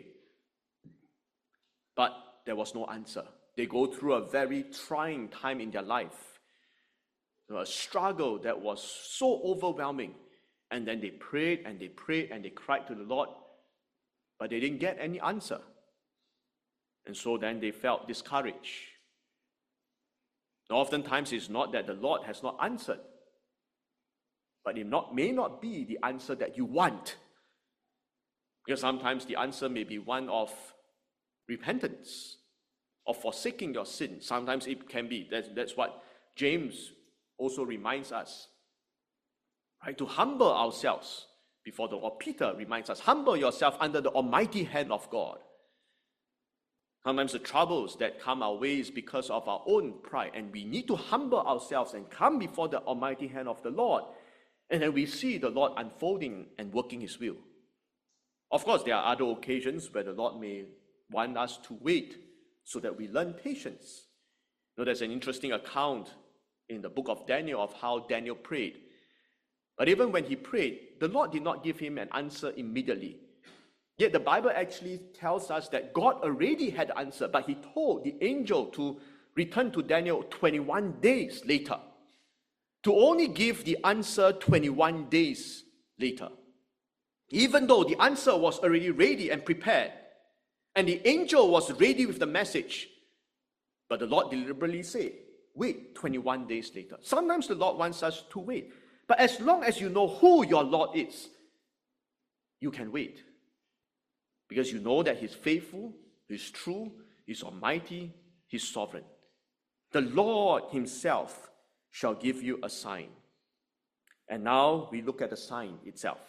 but there was no answer. They go through a very trying time in their life, a struggle that was so overwhelming, and then they prayed and they prayed and they cried to the Lord, but they didn't get any answer. And so then they felt discouraged. Now, oftentimes it's not that the Lord has not answered, but it may not be the answer that you want. Because sometimes the answer may be one of repentance, of forsaking your sin. Sometimes it can be, that's what James also reminds us, right? To humble ourselves before the Lord. Peter reminds us, humble yourself under the almighty hand of God. Sometimes the troubles that come our way is because of our own pride, and we need to humble ourselves and come before the almighty hand of the Lord. And then we see the Lord unfolding and working his will. Of course, there are other occasions where the Lord may want us to wait so that we learn patience. There's an interesting account in the book of Daniel of how Daniel prayed. But even when he prayed, the Lord did not give him an answer immediately. Yet the Bible actually tells us that God already had the answer, but he told the angel to return to Daniel 21 days later, to only give the answer 21 days later. Even though the answer was already ready and prepared, and the angel was ready with the message, but the Lord deliberately said, wait 21 days later. Sometimes the Lord wants us to wait. But as long as you know who your Lord is, you can wait. Because you know that he's faithful, he's true, he's almighty, he's sovereign. The Lord himself shall give you a sign. And now we look at the sign itself.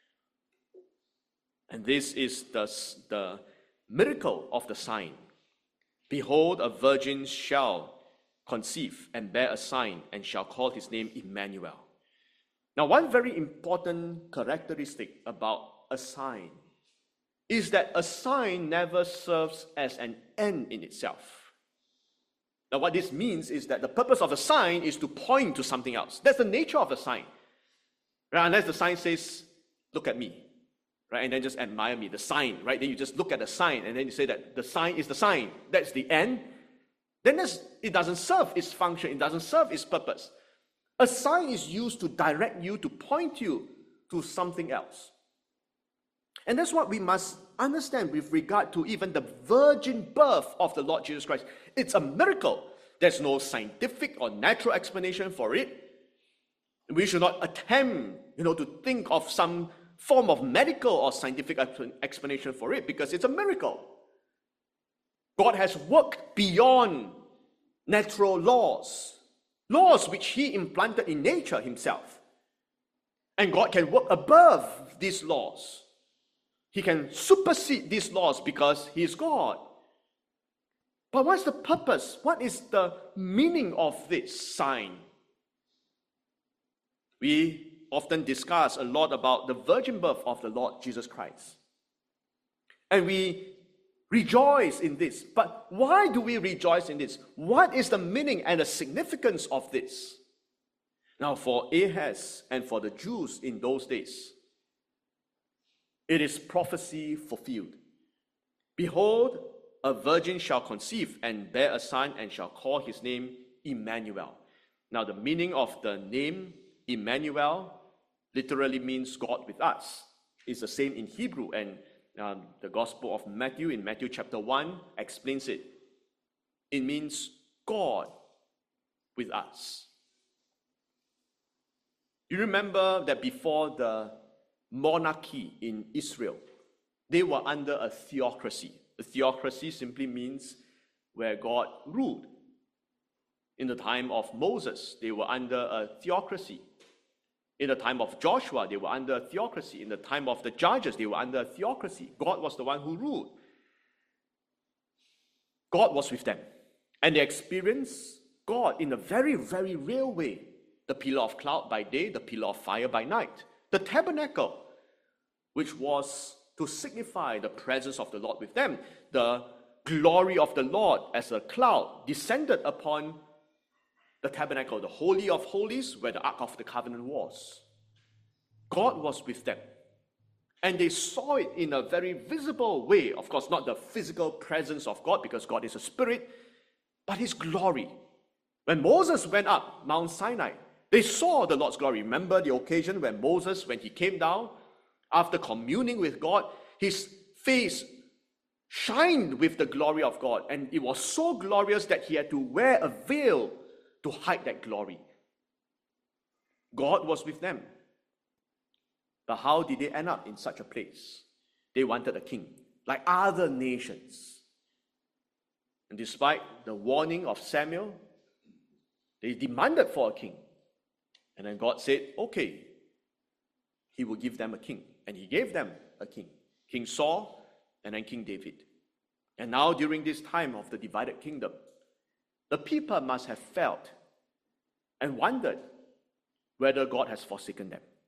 And this is the miracle of the sign. Behold, a virgin shall conceive and bear a sign and shall call his name Emmanuel. Now, one very important characteristic about a sign is that a sign never serves as an end in itself. Now, what this means is that the purpose of a sign is to point to something else. That's the nature of a sign. Right? Unless the sign says, look at me, right? And then just admire me, the sign, right? Then you just look at the sign and then you say that the sign is the sign. That's the end. Then it doesn't serve its function. It doesn't serve its purpose. A sign is used to direct you, to point you to something else. And that's what we must understand with regard to even the virgin birth of the Lord Jesus Christ. It's a miracle. There's no scientific or natural explanation for it. We should not attempt, to think of some form of medical or scientific explanation for it, because it's a miracle. God has worked beyond natural laws which he implanted in nature himself. And God can work above these laws. He can supersede these laws because he is God. But what's the purpose? What is the meaning of this sign? We often discuss a lot about the virgin birth of the Lord Jesus Christ. And we rejoice in this. But why do we rejoice in this? What is the meaning and the significance of this? Now, for Ahaz and for the Jews in those days, it is prophecy fulfilled. Behold, a virgin shall conceive and bear a son and shall call his name Emmanuel. Now, the meaning of the name Emmanuel literally means God with us. It's the same in Hebrew, and the Gospel of Matthew in Matthew chapter 1 explains it. It means God with us. You remember that before the monarchy in Israel, they were under a theocracy. A theocracy simply means where God ruled. In the time of Moses, they were under a theocracy. In the time of Joshua, they were under a theocracy. In the time of the judges, they were under a theocracy. God was the one who ruled. God was with them. And they experienced God in a very, very real way. The pillar of cloud by day, the pillar of fire by night. The tabernacle, which was to signify the presence of the Lord with them. The glory of the Lord as a cloud descended upon the tabernacle, the Holy of Holies, where the Ark of the Covenant was. God was with them. And they saw it in a very visible way. Of course, not the physical presence of God, because God is a spirit, but his glory. When Moses went up Mount Sinai, they saw the Lord's glory. Remember the occasion when Moses, when he came down, after communing with God, his face shined with the glory of God. And it was so glorious that he had to wear a veil to hide that glory. God was with them. But how did they end up in such a place? They wanted a king, like other nations. And despite the warning of Samuel, they demanded for a king. And then God said, okay, he will give them a king. And he gave them a king. King Saul and then King David. And now during this time of the divided kingdom, the people must have felt and wondered whether God has forsaken them.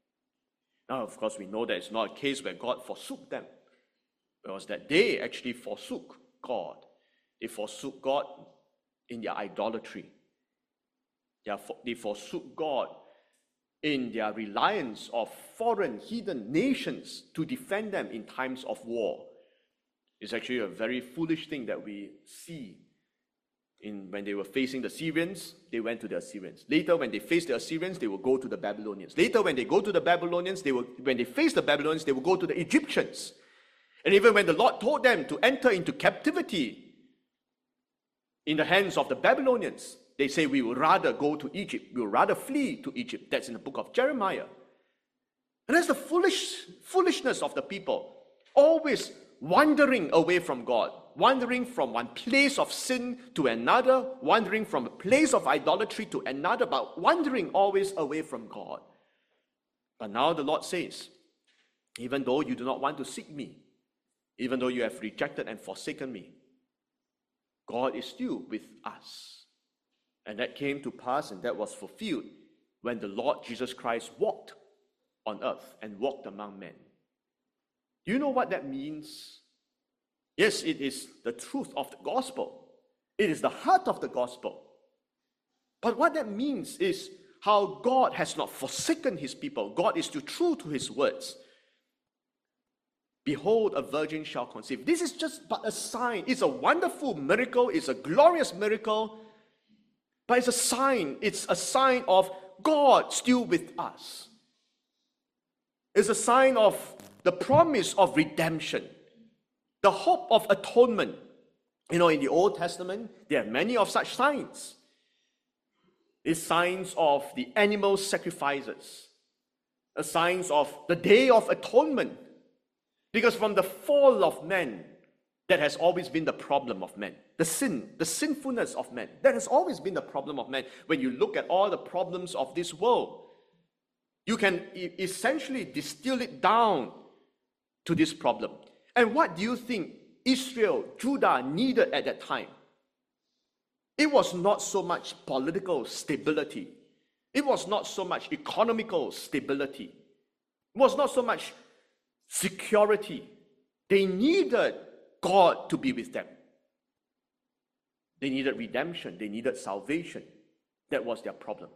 Now, of course, we know that it's not a case where God forsook them. It was that they actually forsook God. They forsook God in their idolatry. They forsook God in their reliance of foreign, heathen nations to defend them in times of war. It's actually a very foolish thing that we see. When they were facing the Syrians, they went to the Assyrians. Later, when they faced the Assyrians, they will go to the Babylonians. Later, when they go to the Babylonians, when they face the Babylonians, they will go to the Egyptians. And even when the Lord told them to enter into captivity in the hands of the Babylonians, they say, we would rather go to Egypt. We would rather flee to Egypt. That's in the book of Jeremiah. And that's the foolishness of the people. Always wandering away from God. Wandering from one place of sin to another. Wandering from a place of idolatry to another. But wandering always away from God. But now the Lord says, even though you do not want to seek me, even though you have rejected and forsaken me, God is still with us. And that came to pass and that was fulfilled when the Lord Jesus Christ walked on earth and walked among men. Do you know what that means? Yes, it is the truth of the gospel. It is the heart of the gospel. But what that means is how God has not forsaken his people. God is still true to his words. Behold, a virgin shall conceive. This is just but a sign. It's a wonderful miracle. It's a glorious miracle. But it's a sign. It's a sign of God still with us. It's a sign of the promise of redemption. The hope of atonement. In the Old Testament, there are many of such signs. It's signs of the animal sacrifices. A signs of the Day of Atonement. Because from the fall of man, that has always been the problem of man. The sinfulness of man. That has always been the problem of man. When you look at all the problems of this world, you can essentially distill it down to this problem. And what do you think Israel, Judah needed at that time? It was not so much political stability. It was not so much economical stability. It was not so much security. They needed God to be with them. They needed redemption. They needed salvation. That was their problem.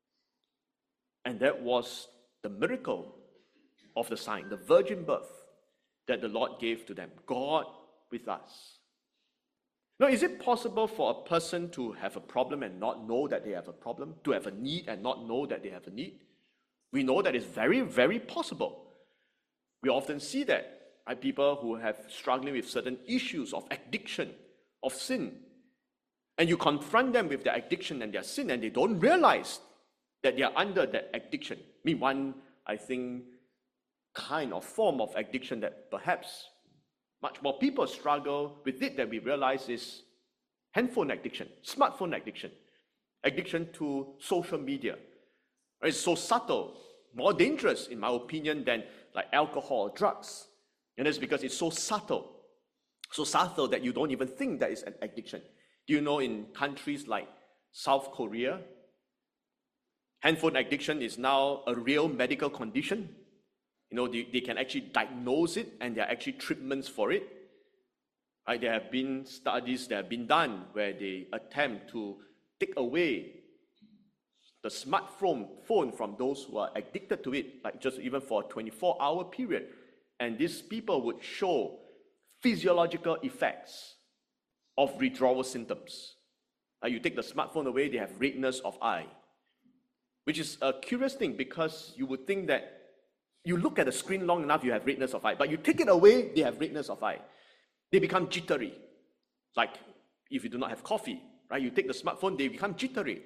And that was the miracle of the sign, the virgin birth that the Lord gave to them. God with us. Now, is it possible for a person to have a problem and not know that they have a problem? To have a need and not know that they have a need? We know that it's very, very possible. We often see that people who have struggling with certain issues of addiction, of sin. And you confront them with their addiction and their sin, and they don't realize that they are under that addiction. One, I think, kind of form of addiction that perhaps much more people struggle with it than we realize is handphone addiction, smartphone addiction, addiction to social media. It's so subtle, more dangerous, in my opinion, than like alcohol or drugs. And it's because it's so subtle that you don't even think that it's an addiction. Do you know in countries like South Korea, handphone addiction is now a real medical condition? They can actually diagnose it, and there are actually treatments for it. Right? There have been studies that have been done where they attempt to take away the smartphone from those who are addicted to it, like just even for a 24-hour period. And these people would show physiological effects of withdrawal symptoms. You take the smartphone away, they have redness of eye, which is a curious thing because you would think that you look at the screen long enough, you have redness of eye. But you take it away, they have redness of eye. They become jittery. Like if you do not have coffee, right? You take the smartphone, they become jittery.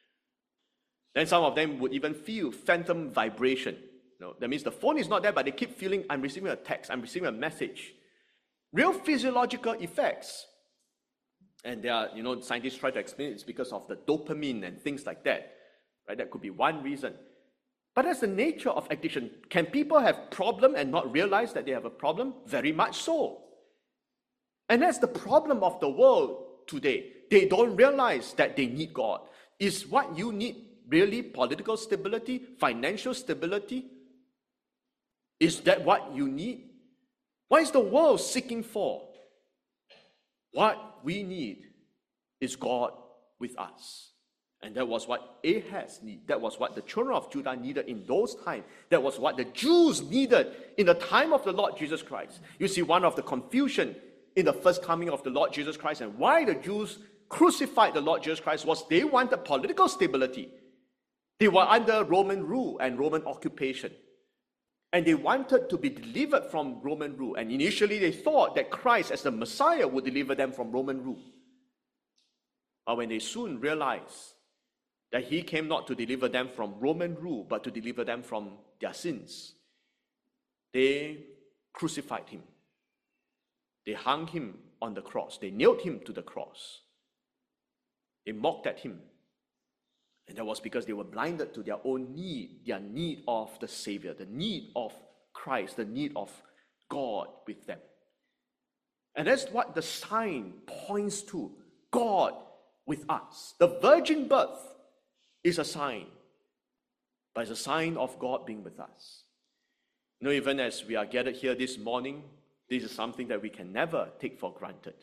Then some of them would even feel phantom vibration. That means the phone is not there, but they keep feeling, I'm receiving a text, I'm receiving a message. Real physiological effects. And there are, scientists try to explain it's because of the dopamine and things like that. Right? That could be one reason. But that's the nature of addiction. Can people have problem and not realize that they have a problem? Very much so. And that's the problem of the world today. They don't realize that they need God. Is what you need really political stability, financial stability? Is that what you need? What is the world seeking for? What we need is God with us. And that was what Ahaz needed. That was what the children of Judah needed in those times. That was what the Jews needed in the time of the Lord Jesus Christ. You see, one of the confusion in the first coming of the Lord Jesus Christ and why the Jews crucified the Lord Jesus Christ was they wanted political stability. They were under Roman rule and Roman occupation. And they wanted to be delivered from Roman rule. And initially they thought that Christ as the Messiah would deliver them from Roman rule. But when they soon realized that he came not to deliver them from Roman rule, but to deliver them from their sins, they crucified him. They hung him on the cross. They nailed him to the cross. They mocked at him. And that was because they were blinded to their own need, their need of the Savior, the need of Christ, the need of God with them. And that's what the sign points to, God with us. The virgin birth is a sign, but it's a sign of God being with us. You know, even as we are gathered here this morning, this is something that we can never take for granted.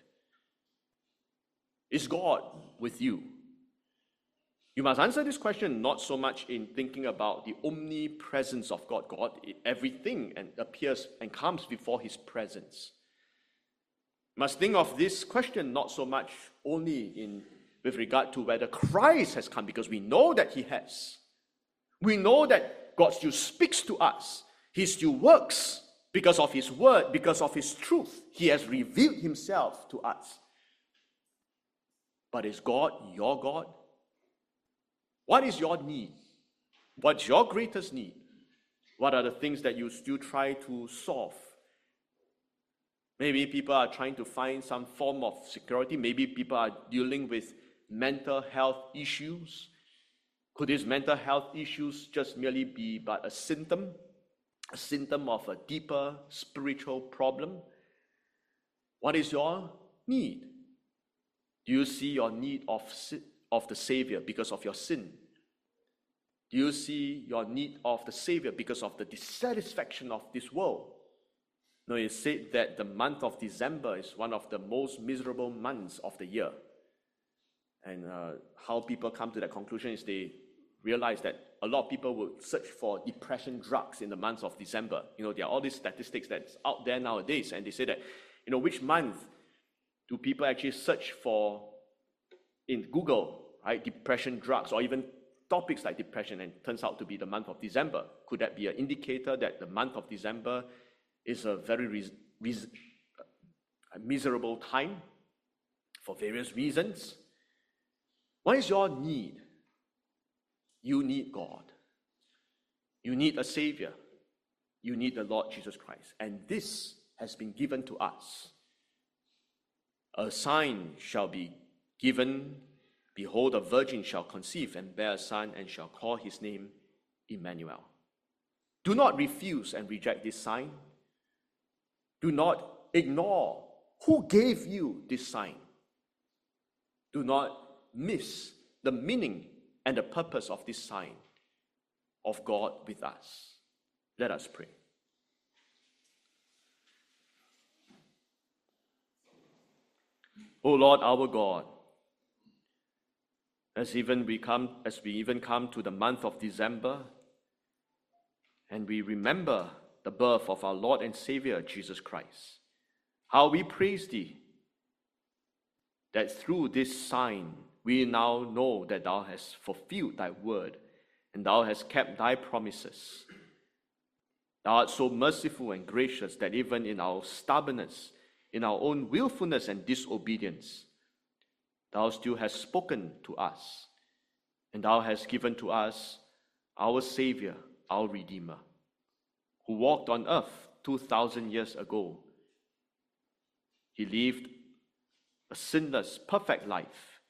Is God with you? You must answer this question not so much in thinking about the omnipresence of God. God, everything and appears and comes before his presence. You must think of this question not so much only with regard to whether Christ has come, because we know that he has. We know that God still speaks to us. He still works because of his word, because of his truth. He has revealed himself to us. But is God your God? What is your need? What's your greatest need? What are the things that you still try to solve? Maybe people are trying to find some form of security. Maybe people are dealing with mental health issues. Could these mental health issues just merely be but a symptom of a deeper spiritual problem? What is your need? Do you see your need of the Savior because of your sin? Do you see your need of the Savior because of the dissatisfaction of this world? No, it's said that the month of December is one of the most miserable months of the year. And how people come to that conclusion is they realize that a lot of people will search for depression drugs in the month of December. You know, there are all these statistics that's out there nowadays, and they say that, you know, which month do people actually search for in Google, right, depression drugs, or even topics like depression, and it turns out to be the month of December. Could that be an indicator that the month of December is a very miserable time for various reasons? What is your need? You need God. You need a Savior. You need the Lord Jesus Christ. And this has been given to us. A sign shall be given. Behold, a virgin shall conceive and bear a son, and shall call his name Emmanuel. Do not refuse and reject this sign. Do not ignore who gave you this sign. Do not miss the meaning and the purpose of this sign of God with us. Let us pray. O Lord our God, as we even come to the month of December, and we remember the birth of our Lord and Savior Jesus Christ, how we praise thee that through this sign we now know that thou hast fulfilled thy word and thou hast kept thy promises. Thou art so merciful and gracious that even in our stubbornness, in our own willfulness and disobedience, thou still hast spoken to us, and thou hast given to us our Savior, our Redeemer, who walked on earth 2,000 years ago. He lived a sinless, perfect life.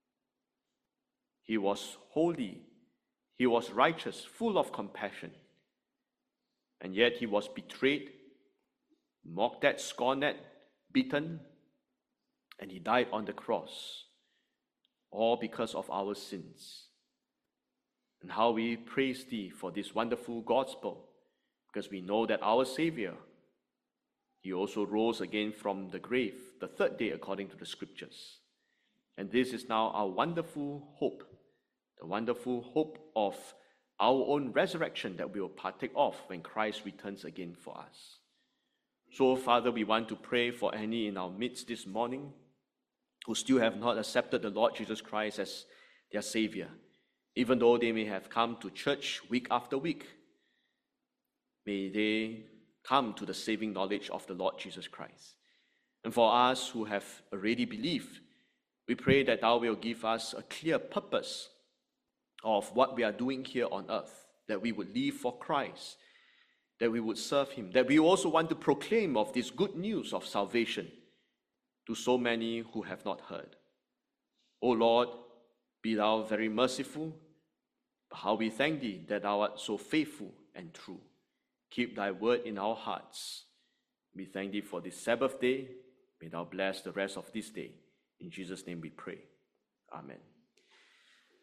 He was holy, he was righteous, full of compassion, and yet he was betrayed, mocked at, scorned at, beaten, and he died on the cross, all because of our sins. And how we praise thee for this wonderful gospel, because we know that our Savior, he also rose again from the grave the third day according to the scriptures. And this is now our wonderful hope, the wonderful hope of our own resurrection that we will partake of when Christ returns again for us. So, Father, we want to pray for any in our midst this morning who still have not accepted the Lord Jesus Christ as their Savior, even though they may have come to church week after week. May they come to the saving knowledge of the Lord Jesus Christ. And for us who have already believed, we pray that thou will give us a clear purpose of what we are doing here on earth, that we would live for Christ, that we would serve him, that we also want to proclaim of this good news of salvation to so many who have not heard. O Lord, be thou very merciful, but how we thank thee that thou art so faithful and true. Keep thy word in our hearts. We thank thee for this Sabbath day. May thou bless the rest of this day. In Jesus' name we pray. Amen.